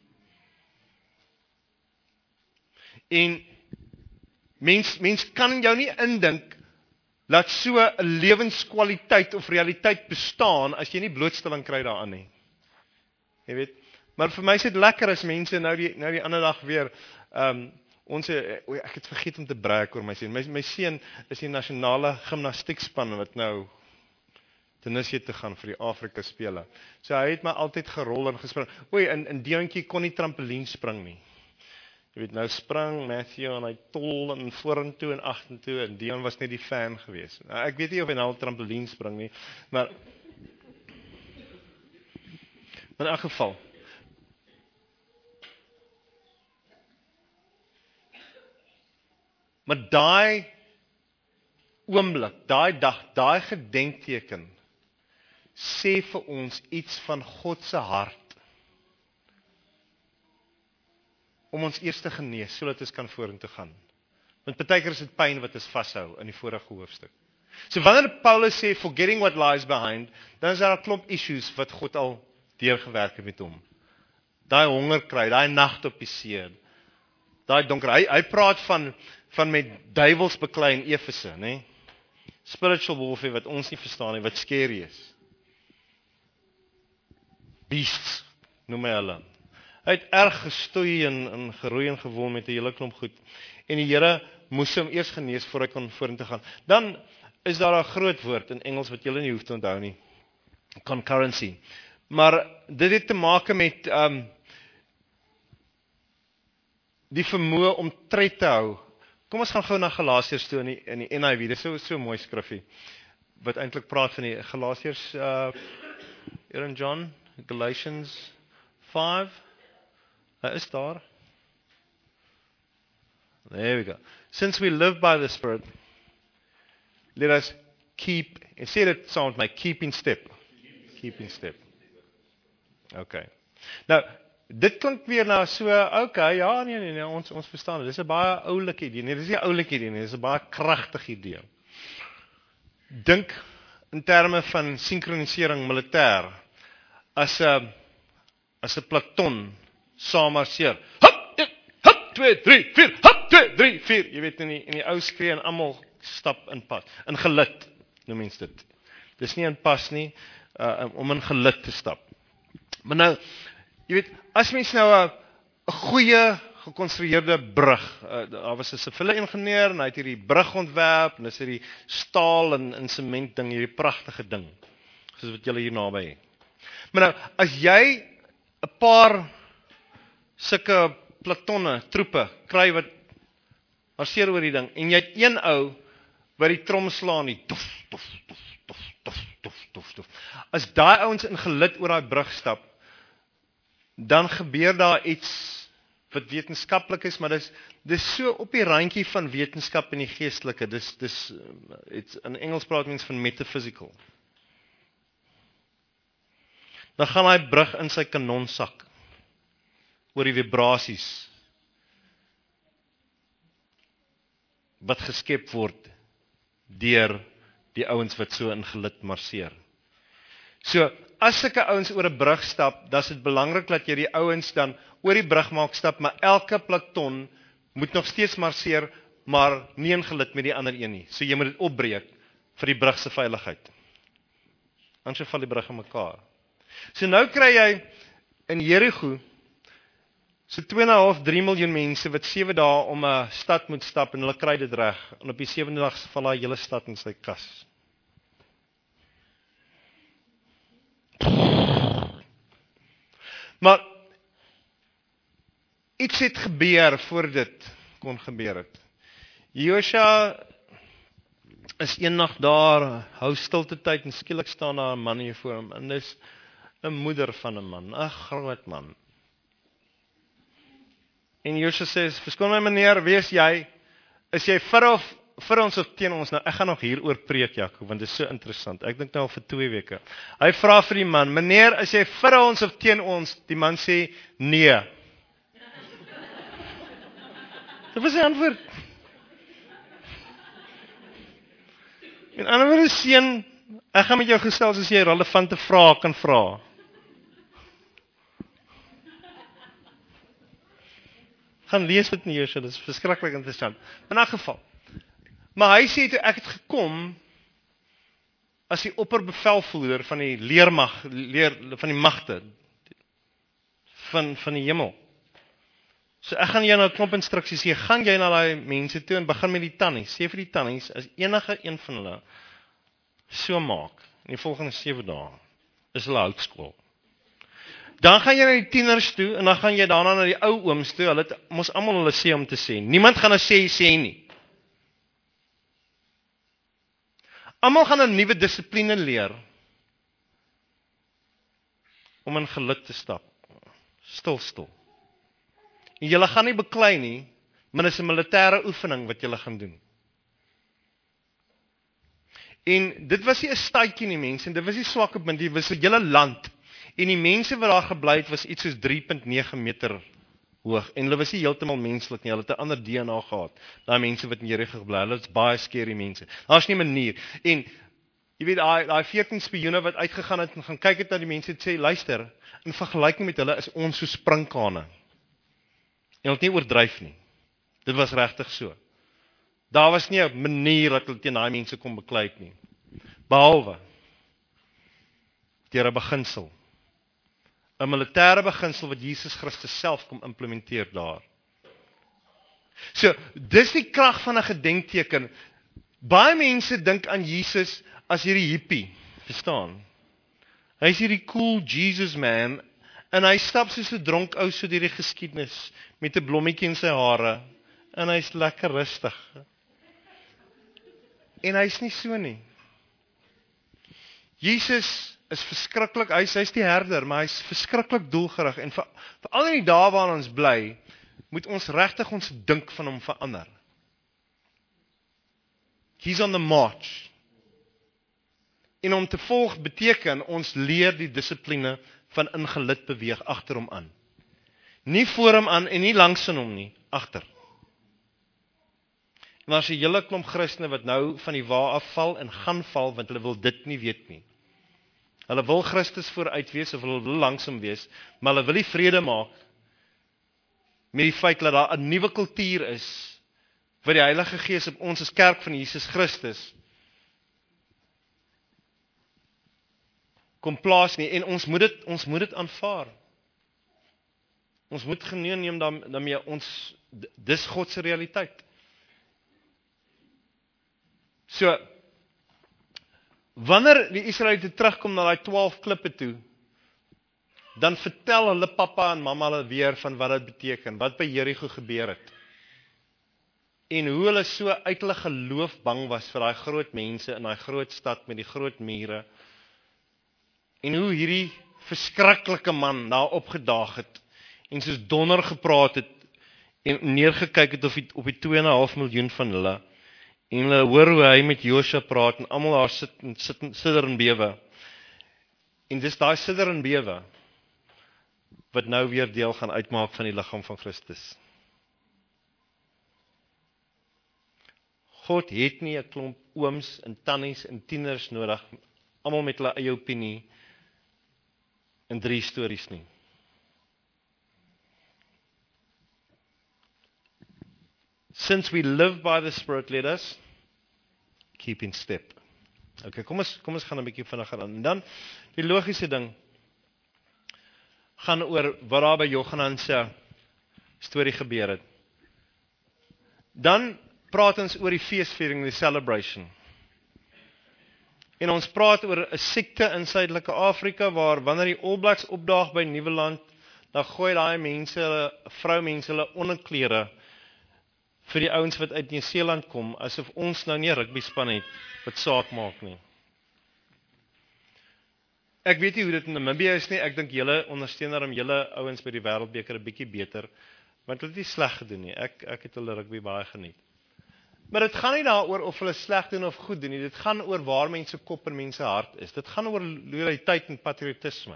En mens, mens kan jou nie indink dat so 'n lewenskwaliteit of realiteit bestaan as jy nie blootstelling kry daaraan nie. Jy weet, maar vir my is dit lekker as mense nou die nou die ander dag weer um, ons o, ek het vergeet om te brag oor my seun. My my seun is die nasionale gimnastiekspan wat nou Tunesië te gaan vir die Afrika spele. So hy het my altyd gerol en gespring. Oei, in in Deontjie kon nie trampolien spring nie. Jy weet, nou spring Matthew en hy tol en vorentoe en agtertoe en Dion was net die fan geweest. Nou, ek weet nie of hy nou trampolien spring nie, maar in elk geval. Maar daai oomblik, daai dag, daai gedenkteken sê vir ons iets van God se hart om ons eers te genees, sodat ons kan vorentoe gaan. Want partykeer is dit pyn wat ons vashou in die vorige hoofstuk. So wanneer Paulus sê, forgetting what lies behind, dan is daar 'n klomp issues wat God al deurgewerk het met hom. Daai honger kry, daai nag op die see, daai donker, hy, hy praat van, van met duiwels beklei in Efese, né? Spiritual warfare wat ons nie verstaan nie, wat scary is. Beasts, noem hy hulle. Hy het erg gestoei en, en geroei en gewon met 'n hele klomp goed. En die Here moes hom eers genees voor hy kon vorentoe gaan. Dan is daar 'n groot woord in Engels wat julle nie hoef te onthou nie. Concurrency. Maar dit het te maak met um, die vermoë om tred te hou. Kom ons gaan gou na Galasiërs toe in die, in die N I V. Dit is so so mooi skriffie wat eintlik praat van die Galasiërs uh Aaron John, Galatians five. Hy is daar. There we go. Since we live by the Spirit, let us keep, and say that sound like keep in step. Keep in step. Okay. Nou, dit klink weer na so, okay, ja, nee, nee, nee, ons, ons verstaan dit. Dit is 'n baie oulike idee. Nee, dit is nie 'n oulike idee nie, dit is 'n baie kragtige idee. Dink in terme van sinkronisering militêr. As 'n as 'n platon saam marseer. Hop, een, hop, twee, drie, vier, hop, twee, drie, vier. Jy weet in die in die ou skree en almal stap in pad. In gelid, noem mens dit. Dis nie in pas nie, uh, om in gelid te stap. Maar nou, jy weet, as mens nou 'n 'n goeie gekonstrueerde brug, uh, daar was 'n siviele ingenieur en hy het hierdie brug ontwerp en dis hierdie staal en, en sement ding, hierdie pragtige ding, soos wat julle hier naby het. Maar nou, as jy 'n paar sulke platonne, troepe, kry wat marseer oor die ding, en jy het een ou wat die trom slaan nie, tof, tof, tof, tof, tof, tof, tof, tof. As daai ouens in gelid oor daai brug stap, dan gebeur daar iets wat wetenskaplik is, maar dis dis so op die randjie van wetenskap en die geestelike. Dis dis it's in Engels praat mens van metaphysical. Dan gaan hy brug in sy kanonsak oor die vibrasies wat geskep word deur die ouens wat so in gelid marseer. So, as sulke ouens oor 'n brug stap, dan is dit belangrik dat jy die ouens dan oor die brug maak stap, maar elke platon moet nog steeds marseer, maar nie in gelid met die ander een nie. So jy moet dit opbreek vir die brug se veiligheid. Anders val die brug in mekaar. So nou kry jy in Jerigo So twee en 'n half, drie miljoen mense wat sewe dae om 'n stad moet stap en hulle kry dit reg. En op die sewende dag val daai hele stad in sy kas. Maar iets het gebeur voor dit kon gebeur het. Josua is eendag daar, hou stilte tyd en skielik staan daar 'n man hier voor hom en dis 'n moeder van 'n man, 'n groot man. En Josua sê, "Verskoon my meneer, wie is jy? Is jy vir of vir ons of teen ons?" Nou, ek gaan nog hieroor preek, Jakob, want dit is so interessant. Ek dink nou al vir twee weke. Hy vra vir die man, "Meneer, is jy vir ons of teen ons?" Die man sê, "Nee." Dit was sy antwoord. En ander woorde, seun, ek gaan met jou gesels as jy relevante vrae kan vra. Gaan lees dit in Josua, dit is verskriklik interessant. In 'n geval. Maar hy sê toe ek het gekom as die opperbevelvoerder van die leermag, leer van die magte van van die hemel. So ek gaan jou nou 'n klomp instruksies gee. Gaan jy na daai mense toe en begin met die tannies. Sê vir die tannies as enige een van hulle so maak in die volgende sewe dae is hulle houtskool. Dan gaan jy na die tieners toe en dan gaan jy daarna na die ou ooms toe. Hulle het mos almal hulle sê om te sê. Niemand gaan 'n sê sê nie. Almal gaan 'n nuwe dissipline leer om in geluk te stap. Stil stil. En julle gaan nie beklei nie, maar dit is 'n militêre oefening wat julle gaan doen. En dit was nie 'n staatjie nie, mense, en dit was nie swakke punt, dit was 'n hele land. En die mense wat daar gebly het was iets soos drie komma nege meter hoog. En hulle was nie heeltemal menslik nie, hulle het 'n ander D N A gehad. Daai mense wat in Jericho gebly het, hulle is baie scary mense. Daar's nie 'n manier. En jy weet daai daai veertien spioene wat uitgegaan het en gaan kyk het na die mense en sê luister, in vergelyking met hulle is ons so sprinkane. En het nie oordryf nie. Dit was regtig so. Daar was nie 'n manier dat hulle teen daai mense kon beklei het nie. Behalwe deur 'n beginsel. 'n militêre beginsel wat Jesus Christus self kom implementeer daar. So, dis die krag van 'n gedenkteken. Baie mense dink aan Jesus as hierdie hippie, verstaan? Hy is hierdie cool Jesus man, en hy stap soos 'n dronk ou so deur die geskiedenis, met 'n blommetjie in sy hare, en hy's lekker rustig. En hy's nie so nie. Jesus is verskriklik, hy's hy's die herder, maar hy's verskriklik doelgerig, en vir, vir al die dae waar ons bly, moet ons regtig ons dink van hom verander. He's on the march. En om te volg beteken, ons leer die dissipline van in gelid beweeg agter hom aan. Nie voor hom aan en nie langs in hom nie, agter. En as 'n hele klomp Christene wat nou van die wa afval en gaan val, want hulle wil dit nie weet nie. Hulle wil Christus vooruit wees, of hulle wil langs hom wees, maar hulle wil nie vrede maak met die feit dat daar 'n nuwe kultuur is, wat die Heilige Gees op ons as kerk van Jesus Christus kom plaas nie, en ons moet dit, ons moet dit aanvaar. Ons moet geneem neem daarmee, ons, dis God se realiteit. So, wanneer die Israeliete terugkom na daai twaalf klippe toe, dan vertel hulle pappa en mamma hulle weer van wat dit beteken, wat by Jericho gebeur het. En hoe hulle so uit hulle geloof bang was vir daai groot mense in daai groot stad met die groot mure. En hoe hierdie verskriklike man daar opgedaag het, en soos donder gepraat het, en neergekyk het op die, op die twee en 'n half miljoen van hulle, en hulle hoor hoe hy met Josua praat, en almal daar sit, en sit, sidder en bewe. En dis daai sidder en bewe, wat nou weer deel gaan uitmaak van die liggaam van Christus. God het nie 'n klomp ooms en tannies en tieners nodig, almal met hulle eie opinie, in drie stories nie. Since we live by the Spirit, let us keep in step. Okay, kom ons, kom ons gaan 'n bietjie vinniger aan. En dan, die logiese ding, gaan oor wat daar by Johanan se storie gebeur het. Dan praat ons oor die feesviering, die celebration. En ons praat oor 'n siekte in Suidelike Afrika, waar wanneer die All Blacks opdaag by Nieuweland, dan gooi daai mense, hulle vroumense, hulle onderklere vir die ouens wat uit Nieu-Seeland kom, asof ons nou nie 'n rugbyspan het wat saak maak nie. Ek weet nie hoe dit in Namibië is nie, ek dink julle ondersteun daarom julle ouens by die Wêreldbeker 'n bietjie beter, want hulle het nie sleg gedoen nie. Ek ek het hulle rugby baie geniet. Maar dit gaan nie daaroor of hulle sleg doen of goed doen nie. Dit gaan oor waar mense kop en mense hart is. Dit gaan oor loyaliteit en patriotisme.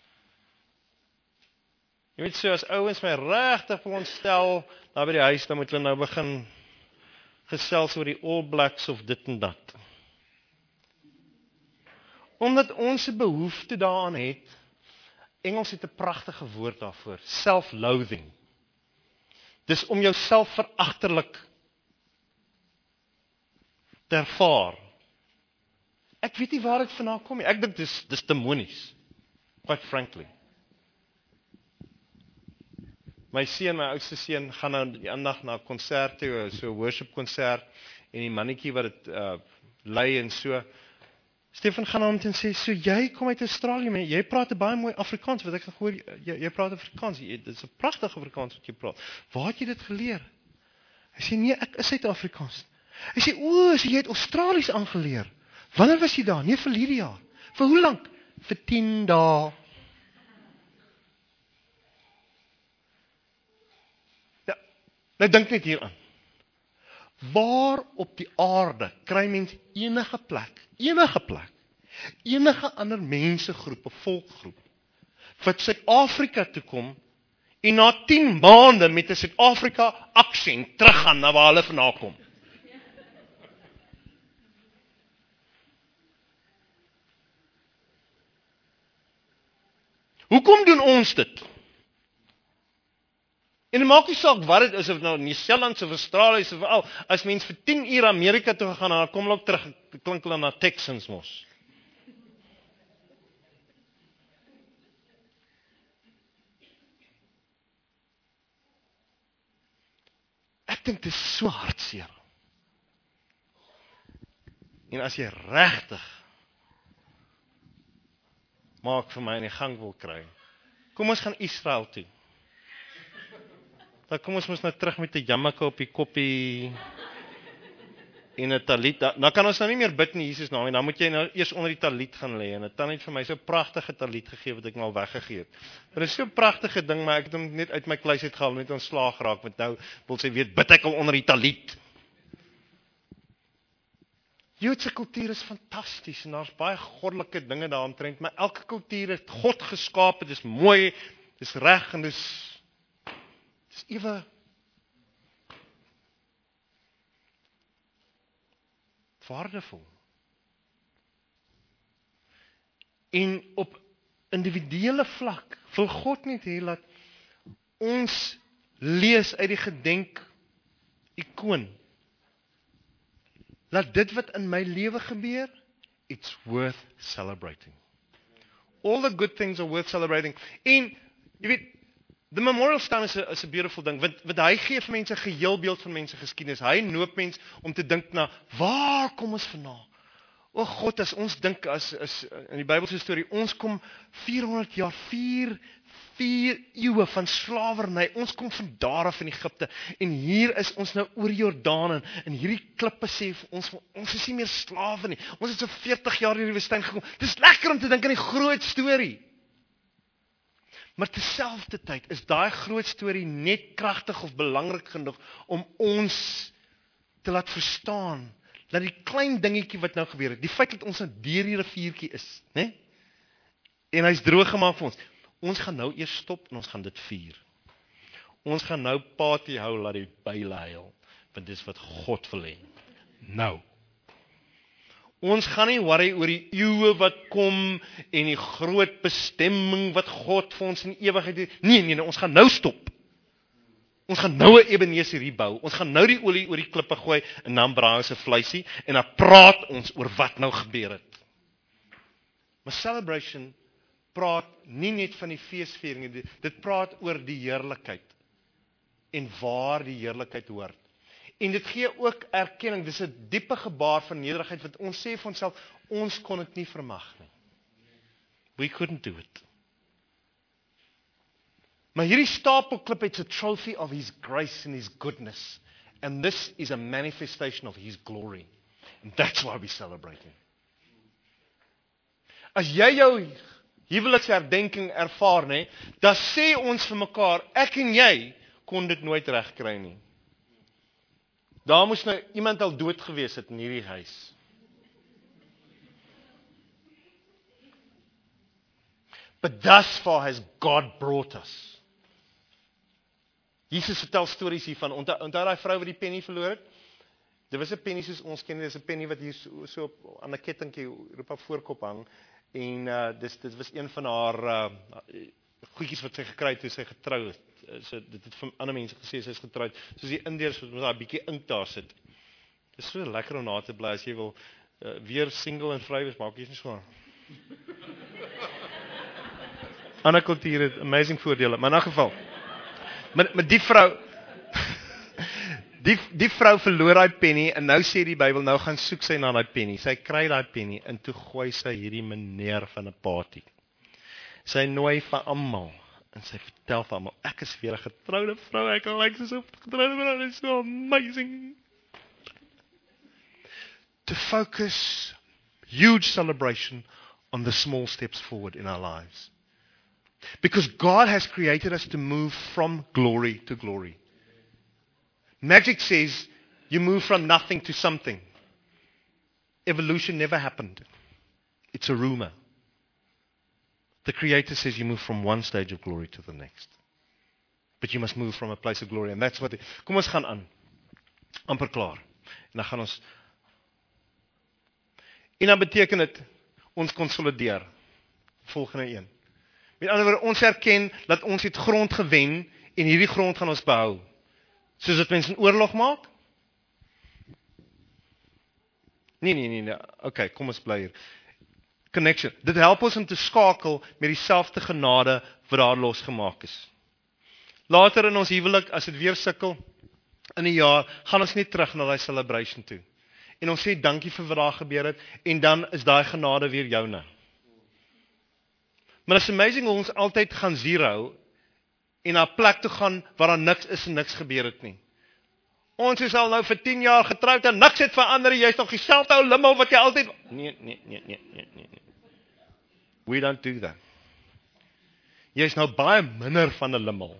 Jy weet so, as ouens my regtig verontstel daar by die huis, dan moet hulle nou begin gesels oor die All Blacks of dit en dat. Omdat ons 'n behoefte daaraan het, Engels het 'n pragtige woord daarvoor, self-loathing. Dis om jouself veragterlik te ervaar. Ek weet nie waar dit vandaan kom nie. Ek dink dis dis demonies, quite frankly. My seun, my oudste seun, gaan nou die aandag na 'n konsert toe, so 'n worship konsert, en die mannetjie wat dit uh, lei en so. Stefan gaan hom en sê, so jy kom uit Australië, man, jy praat 'n baie mooi Afrikaans, wat ek gehoor, jy, jy praat Afrikaans, dit is 'n pragtige Afrikaans wat jy praat. Waar het jy dit geleer? Hy sê, nee, ek is Suid-Afrikaans. Hy sê, o, so jy het Australies aangeleer. Wanneer was jy daar? Nee, vir hierdie jaar. Vir hoe lank? Vir tien dae. Ja, nou dink net hieraan. Waar op die aarde kry mens enige plek, enige plek, enige ander mensegroep, 'n volkgroep, wat Suid-Afrika toe kom, en na tien maande met 'n Suid-Afrika aksent teruggaan na waar hulle vandaan kom? Hoekom doen ons dit? En dit maak nie saak wat dit is, of nou Nieu-Seeland of Australië of al, as mens vir tien uur Amerika toe gegaan, dan kom hulle ook terug, klink hulle na Texans mos. Ek dink dit is so hartseer. En as jy regtig maak vir my in die gang wil kry, kom ons gaan Israel toe. Dan kom ons mos nou terug met 'n jammeke op die koppie en 'n talit. Dan kan ons nou nie meer bid in Jesus naam nie. Dan moet jy nou eers onder die talit gaan lê. En dit het net vir my so 'n pragtige talit gegee wat ek nou al weggegee het. Dit is so 'n pragtige ding, maar ek het hom net uit my kluis uit gehaal, net ontslaag geraak, want nou wil sy weet, bid ek al onder die talit. Joodse kultuur is fantasties en daar's baie goddelike dinge daaromtrent, maar elke kultuur het God geskaap, dit is mooi, dis reg en dis dis ewe waardevol. En op individuele vlak wil God net hê dat ons lees uit die gedenk ikoon. Laat dit wat in my lewe gebeur, it's worth celebrating. All the good things are worth celebrating. En, jy weet, the Memorial Stone is 'n is 'n beautiful ding, want, want hy gee vir mense 'n geheel beeld van mense geskiedenis. Hy noop mense om te dink na, waar kom ons vandaan? O God, as ons dink, as, as in die Bybelse storie, ons kom vierhonderd jaar, vier, vier eeue van slawerny, ons kom van daar af in Egipte, en hier is ons nou oor Jordaan, en, en hierdie klippe sê vir ons, ons is nie meer slawe nie, ons het so veertig jaar in die woestyn gekom. Dit is lekker om te dink aan die groot storie. Maar terselfdertyd is daai groot storie net kragtig of belangrik genoeg om ons te laat verstaan, dat die klein dingetjie wat nou gebeur het, die feit dat ons nou deur die riviertjie is, né? En hy's droog gemaak vir ons. Ons gaan nou eers stop en ons gaan dit vier. Ons gaan nou party hou, laat die byle huil, want dis wat God wil hê. Nou. Ons gaan nie worry oor die eeue wat kom en die groot bestemming wat God vir ons in ewigheid het. Nee, nee, nee, ons gaan nou stop. Ons gaan nou 'n Ebenezer hier bou. Ons gaan nou die olie oor die klippe gooi en dan braai ons 'n vleisie en dan praat ons oor wat nou gebeur het. Maar celebration praat nie net van die feesviering, dit praat oor die heerlikheid en waar die heerlikheid hoort. En dit gee ook erkenning, dis 'n diepe gebaar van nederigheid, wat ons sê vir onsself, ons kon dit nie vermag nie. We couldn't do it. Maar hierdie stapelklip it's a trophy of His grace and His goodness. And this is a manifestation of His glory. And that's why we celebrating. As jy jou huweliksherdenking ervaar, nee, dan sê ons vir mekaar, ek en jy kon dit nooit regkry nie. Daar moes nou iemand al dood gewees het in hierdie huis. But thus far has God brought us. Jesus vertel stories hiervan. Onthou, onthou daai vrou wat die penny verloor het? Dit was 'n penny soos ons ken, dit is 'n penny wat hier so, so op, aan 'n kettingkie op haar voorkop hang. En uh, dis, dit was een van haar uh, goedjies wat sy gekry het toe sy getrou het. So, dit het van ander mense gesê sy is getrouwd. Soos die Indiërs wat met daai bietjie ink daar sit. Dit is so lekker om na te bly as jy wil uh, weer single en vry wees, maak jy nie so. Ander kulture het amazing voordele, maar in 'n geval. Maar, maar die vrou, die, die vrou verloor daai penny, en nou sê die Bybel, nou gaan soek sy na daai penny. Sy kry daai penny, en toe gooi sy hierdie meneer van 'n party. Sy nooi vir almal, en sy vertel vir almal, ek is weer 'n getroude vrou, ek lyk soos 'n getroude vrou, dit is so amazing. To focus, huge celebration on the small steps forward in our lives. Because God has created us to move from glory to glory. Magic says you move from nothing to something. Evolution never happened. It's a rumor. The Creator says you move from one stage of glory to the next. But you must move from a place of glory. And that's what... Kom ons gaan aan. Amper klaar. En dan gaan ons... En dan beteken dit, ons konsolideer. Volgende een. Met ander woorde, ons erken dat ons het grond gewen en hierdie grond gaan ons behou. Soos dit mense in oorlog maak? Nee, nee, nee, nee. Okay, kom ons bly hier. Connection. Dit help ons om te skakel met dieselfde genade wat daar losgemaak is. Later in ons huwelik, as dit weer sukkel, in 'n jaar, gaan ons net terug na daai celebration toe. En ons sê dankie vir wat daar gebeur het, en dan is daai genade weer joune. Maar het is amazing hoe ons altyd gaan zero en na 'n plek toe gaan waar daar niks is en niks gebeur het nie. Ons is al nou vir tien jaar getrouwd en niks het verander, jy is nog dieselfde ou limmel wat jy altyd... Nee, nee, nee, nee, nee, nee. We don't do that. Jy is nou baie minder van 'n limmel.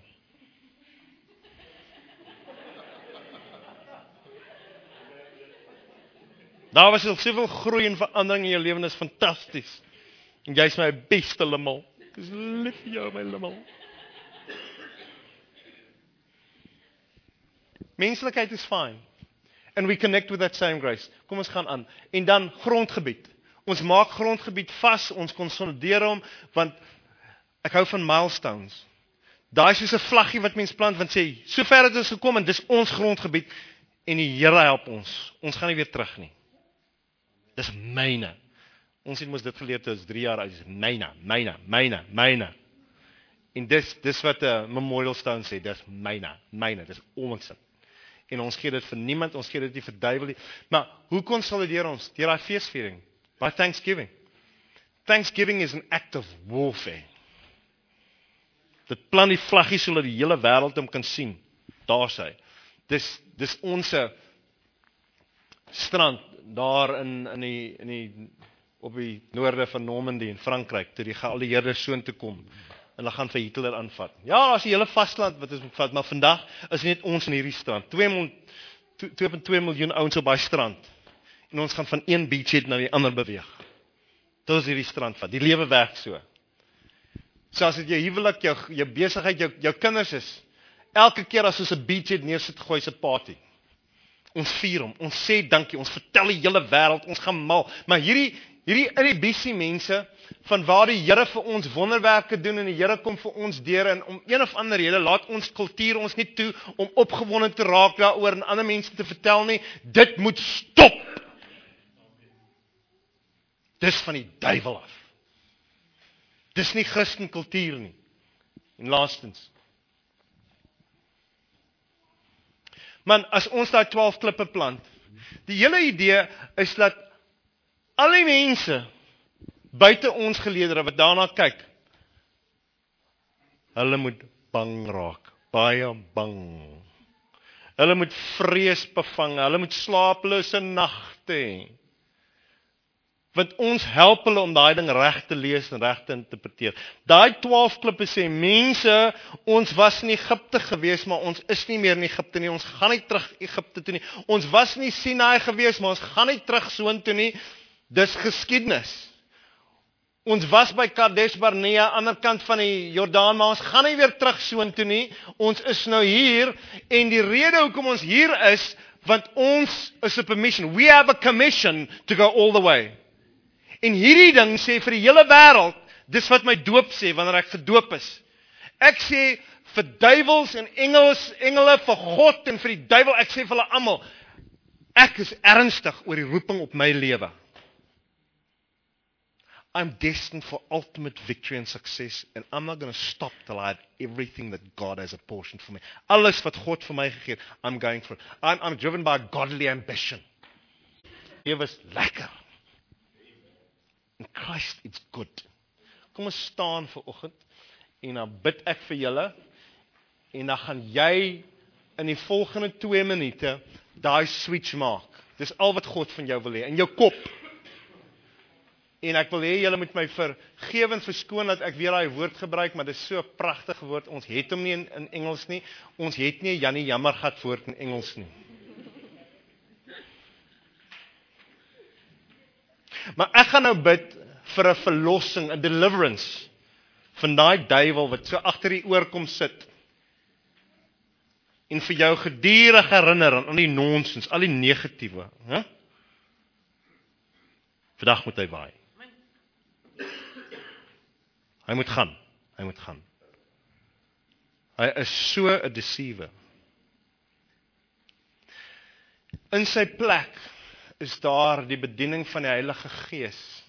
Daar was al soveel groei en verandering in jou lewe, is fantasties. En jy is my beste limmel. Ek is lief vir jou, my limmel. Menselijkheid is fine. And we connect with that same grace. Kom ons gaan aan. En dan grondgebied. Ons maak grondgebied vas, ons konsolideer hom, want ek hou van milestones. Daai is soos 'n vlaggie wat mens plant, want sê, so ver het ons gekom en dis ons grondgebied, en die Here help ons. Ons gaan nie weer terug nie. Dis myne. Ons het mos dit geleer toe ons drie jaar oud is. Myne, myne, myne, myne. En dis, dis wat 'n uh, memorial stone sê, dis myne, myne, dis ons. En ons gee dit vir niemand, ons gee dit nie vir duiwel nie. Maar hoe konsolideer ons? Deur daai feesviering. By Thanksgiving. Thanksgiving is an act of warfare. Dit plant die vlaggie sodat die hele wêreld hom kan sien. Daar sê. Dis dis ons strand daar in in die in die op die noorde van Normandy in Frankryk, toe die geallieerdes soontoe kom. En hulle gaan vir Hitler aanvat. Ja, as die hele vasteland wat ons moet vat, maar vandag is net ons in hierdie strand. twee komma twee miljoen ouens op daai strand. En ons gaan van een beachhead na die ander beweeg. Dit is hierdie strand vat. Die lewe werk so. So as dit jou huwelik, jou, jou besigheid, jou, jou kinders is, elke keer as ons 'n beachhead neersit, gooi se party. Ons vier hom, ons sê dankie, ons vertel die hele wêreld, ons gaan mal. Maar hierdie hierdie inhibisie mense, van waar die Here vir ons wonderwerke doen, en die Here kom vir ons deur, en om een of ander rede, laat ons kultuur ons nie toe, om opgewonde te raak daaroor, en ander mense te vertel nie, dit moet stop. Dis van die duiwel af. Dis nie Christen kultuur nie. En laastens, Man, as ons daai twaalf klippe plant, die hele idee is dat al die mense buite ons geleedere wat daarna kyk, hulle moet bang raak, baie bang. Hulle moet vrees bevang, hulle moet slaaplose nagte hê. Want ons help hulle om daai ding reg te lees en reg te interpreteer. Daai twaalf klippe sê, mense, ons was in Egipte gewees, maar ons is nie meer in Egipte nie, ons gaan nie terug Egipte toe nie. Ons was nie Sinaai gewees, maar ons gaan nie terug soontoe nie. Dis geskiedenis. Ons was by Kadesh Barnea, ander kant van die Jordaan, maar ons gaan nie weer terug soontoe nie. Ons is nou hier, en die rede hoekom ons hier is, want ons is op 'n mission. We have a commission to go all the way. En hierdie ding sê vir die hele wêreld, dis wat my doop sê, wanneer ek gedoop is. Ek sê vir duiwels en engels, engele, vir God en vir die duiwel, ek sê vir hulle almal, ek is ernstig oor die roeping op my lewe. I'm destined for ultimate victory and success, and I'm not going to stop till I have everything that God has apportioned for me. Alles wat God vir my gegee het, I'm going for it. I'm, I'm driven by a godly ambition. Lewe is lekker. In Christ, it's good. Kom ons staan vanoggend, en dan bid ek vir julle, en dan gaan jy in die volgende twee minute daai switch maak. Dis al wat God van jou wil hê, in jou kop. En ek wil hê julle moet my vergewe en verskoon dat ek weer daai woord gebruik, maar dit is so 'n pragtige woord. Ons het hom nie in, in Engels nie. Ons het nie 'n Jannie Jammergat woord in Engels nie. Maar ek gaan nou bid vir 'n verlossing, 'n deliverance van daai duiwel wat so agter die oor kom sit. En vir jou gedurig herinner aan al die nonsens, al die negatiewe, hè? Vandag moet hy waai. Hy moet gaan, hy moet gaan. Hy is so 'n deceiver. In sy plek is daar die bediening van die Heilige Gees.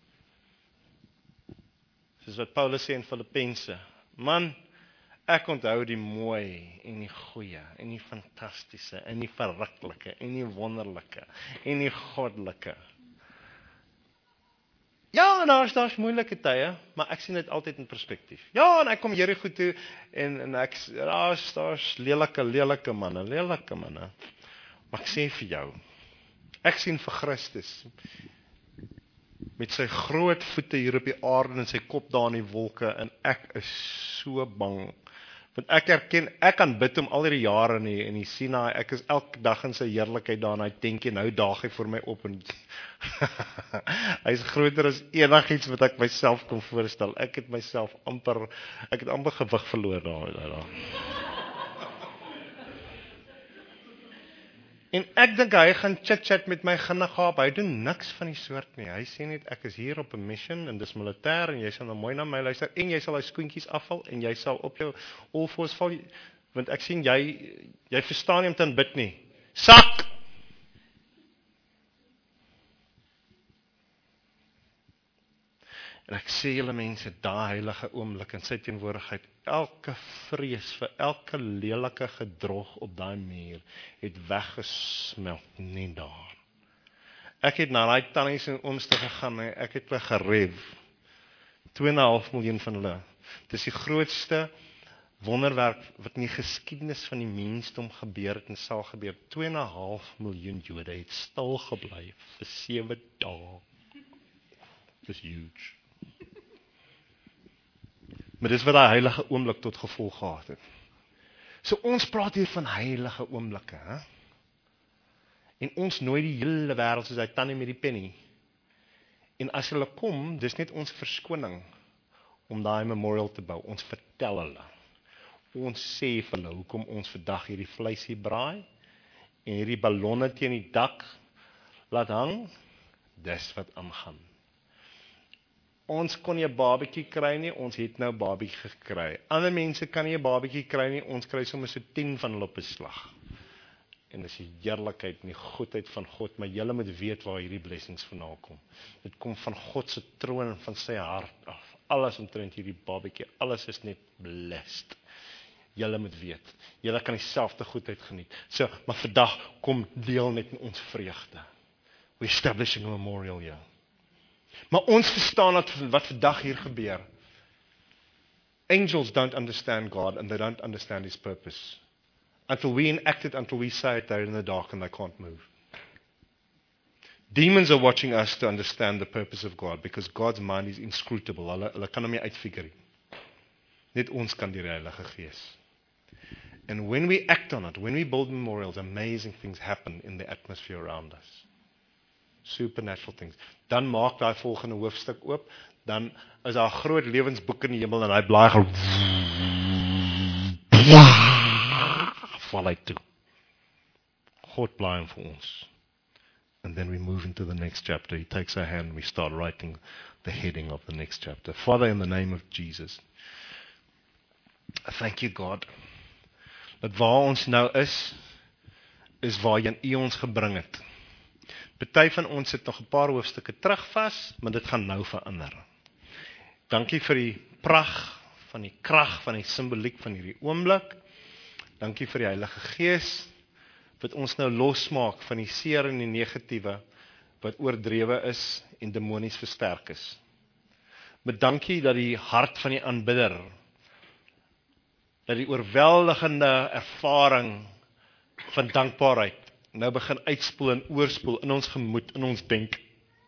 Soos wat Paulus sê in Filippense. Man, ek onthou die mooi en die goeie en die fantastiese en die verruklike en die wonderlike en die goddelike. Ja, en daar's daar's moeilike tye, maar ek sien dit altyd in perspektief. Ja, en ek kom Jerigo toe en en ek daar's daar's lelike lelike manne, lelike manne. Maar ek sê vir jou, ek sien vir Christus met sy groot voete hier op die aarde en sy kop daar in die wolke, en ek is so bang. Want ek erken, ek kan bid om al hierdie jare in die, in die Sinaai, ek is elke dag in sy heerlikheid daar in hy tentjie, nou daag hy voor my op, en hy is groter as enigiets wat ek myself kon voorstel. Ek het myself amper, ek het amper gewig verloor daar. daar. En ek dink hy gaan chit-chat met my ginnegaap, hy doen niks van die soort nie. Hy sê net, ek is hier op 'n mission, en dis militêr, en jy sal nou mooi na my luister, en jy sal hy skoentjies afval, en jy sal op jou olfos val, want ek sien, jy, jy verstaan nie om te bid nie. Sak! En ek sê julle mense, daai heilige oomblik in sy teenwoordigheid, elke vrees vir elke lelike gedrog op daai muur het weggesmelt, nie daar. Ek het na daai tannies en oomste gegaan, ek het hulle gered. twee en 'n half miljoen van hulle. Dis die grootste wonderwerk wat in die geskiedenis van die mensdom gebeur het en sal gebeur. twee en 'n half miljoen Jode het stil gebly vir sewe dae. Dis huge. Maar dis wat daai heilige oomblik tot gevolg gehad het. So ons praat hier van heilige oomblikke, hè? En ons nooi die hele wêreld soos hy tannie met die penny. En as hulle kom, dis net ons verskoning om daai memorial te bou. Ons vertel hulle. Ons sê vir hulle hoekom ons vandag hierdie vleisie braai en hierdie ballonne teen die dak laat hang. Dis wat aangaan. Ons kon nie 'n babatjie kry nie, ons het nou 'n babatjie gekry. Ander mense kan nie 'n babatjie kry nie, ons kry sommer so tien van hulle op 'n slag. En dis die heerlikheid en die goedheid van God, maar julle moet weet waar hierdie blessings vandaan kom. Dit kom van God se troon en van sy hart af. Alles omtrent hierdie babatjie, alles is net blessed. julle moet weet, julle kan dieselfde goedheid geniet. So, maar vandag kom deel net in ons vreugde. We're establishing a memorial here. Maar ons verstaan dat wat vandag hier gebeur. Angels don't understand God and they don't understand His purpose. Until we enact it, until we say it, they're in the dark and they can't move. Demons are watching us to understand the purpose of God because God's mind is inscrutable. Hulle, hulle kan hom nie uitfigure nie. Net ons kan die Heilige Gees. And when we act on it, when we build memorials, amazing things happen in the atmosphere around us. Supernatural things. Dan maak daai volgende hoofstuk oop, dan is daar 'n groot lewensboek in die hemel en hy blaai gaan val uit toe. God blaai vir ons. And then we move into the next chapter. He takes our hand and we start writing the heading of the next chapter. Father, in the name of Jesus, I thank you, God, dat waar ons nou is, is waar jy U ons gebring het. Party van ons sit nog 'n paar hoofstukke terug vas, maar dit gaan nou verander. Dankie vir die pragt van die krag van die simboliek van hierdie oomblik. Dankie vir die Heilige Gees wat ons nou losmaak van die seer en die negatiewe wat oordrewe is en demonies versterk is. Maar dankie dat die hart van die aanbidder, dat die oorweldigende ervaring van dankbaarheid nou begin uitspoel en oorspoel in ons gemoed, in ons denk.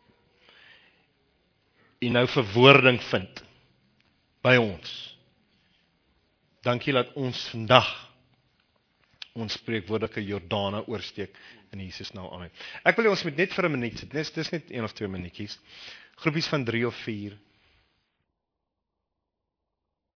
En nou verwoording vind by ons. Dankie dat ons vandag ons spreekwoordelike Jordane oorsteek in Jesus naam. Amen. Ek wil ons moet net vir 'n minuut sit. Dis dis net een of twee minuutjies. Groepies van drie of vier.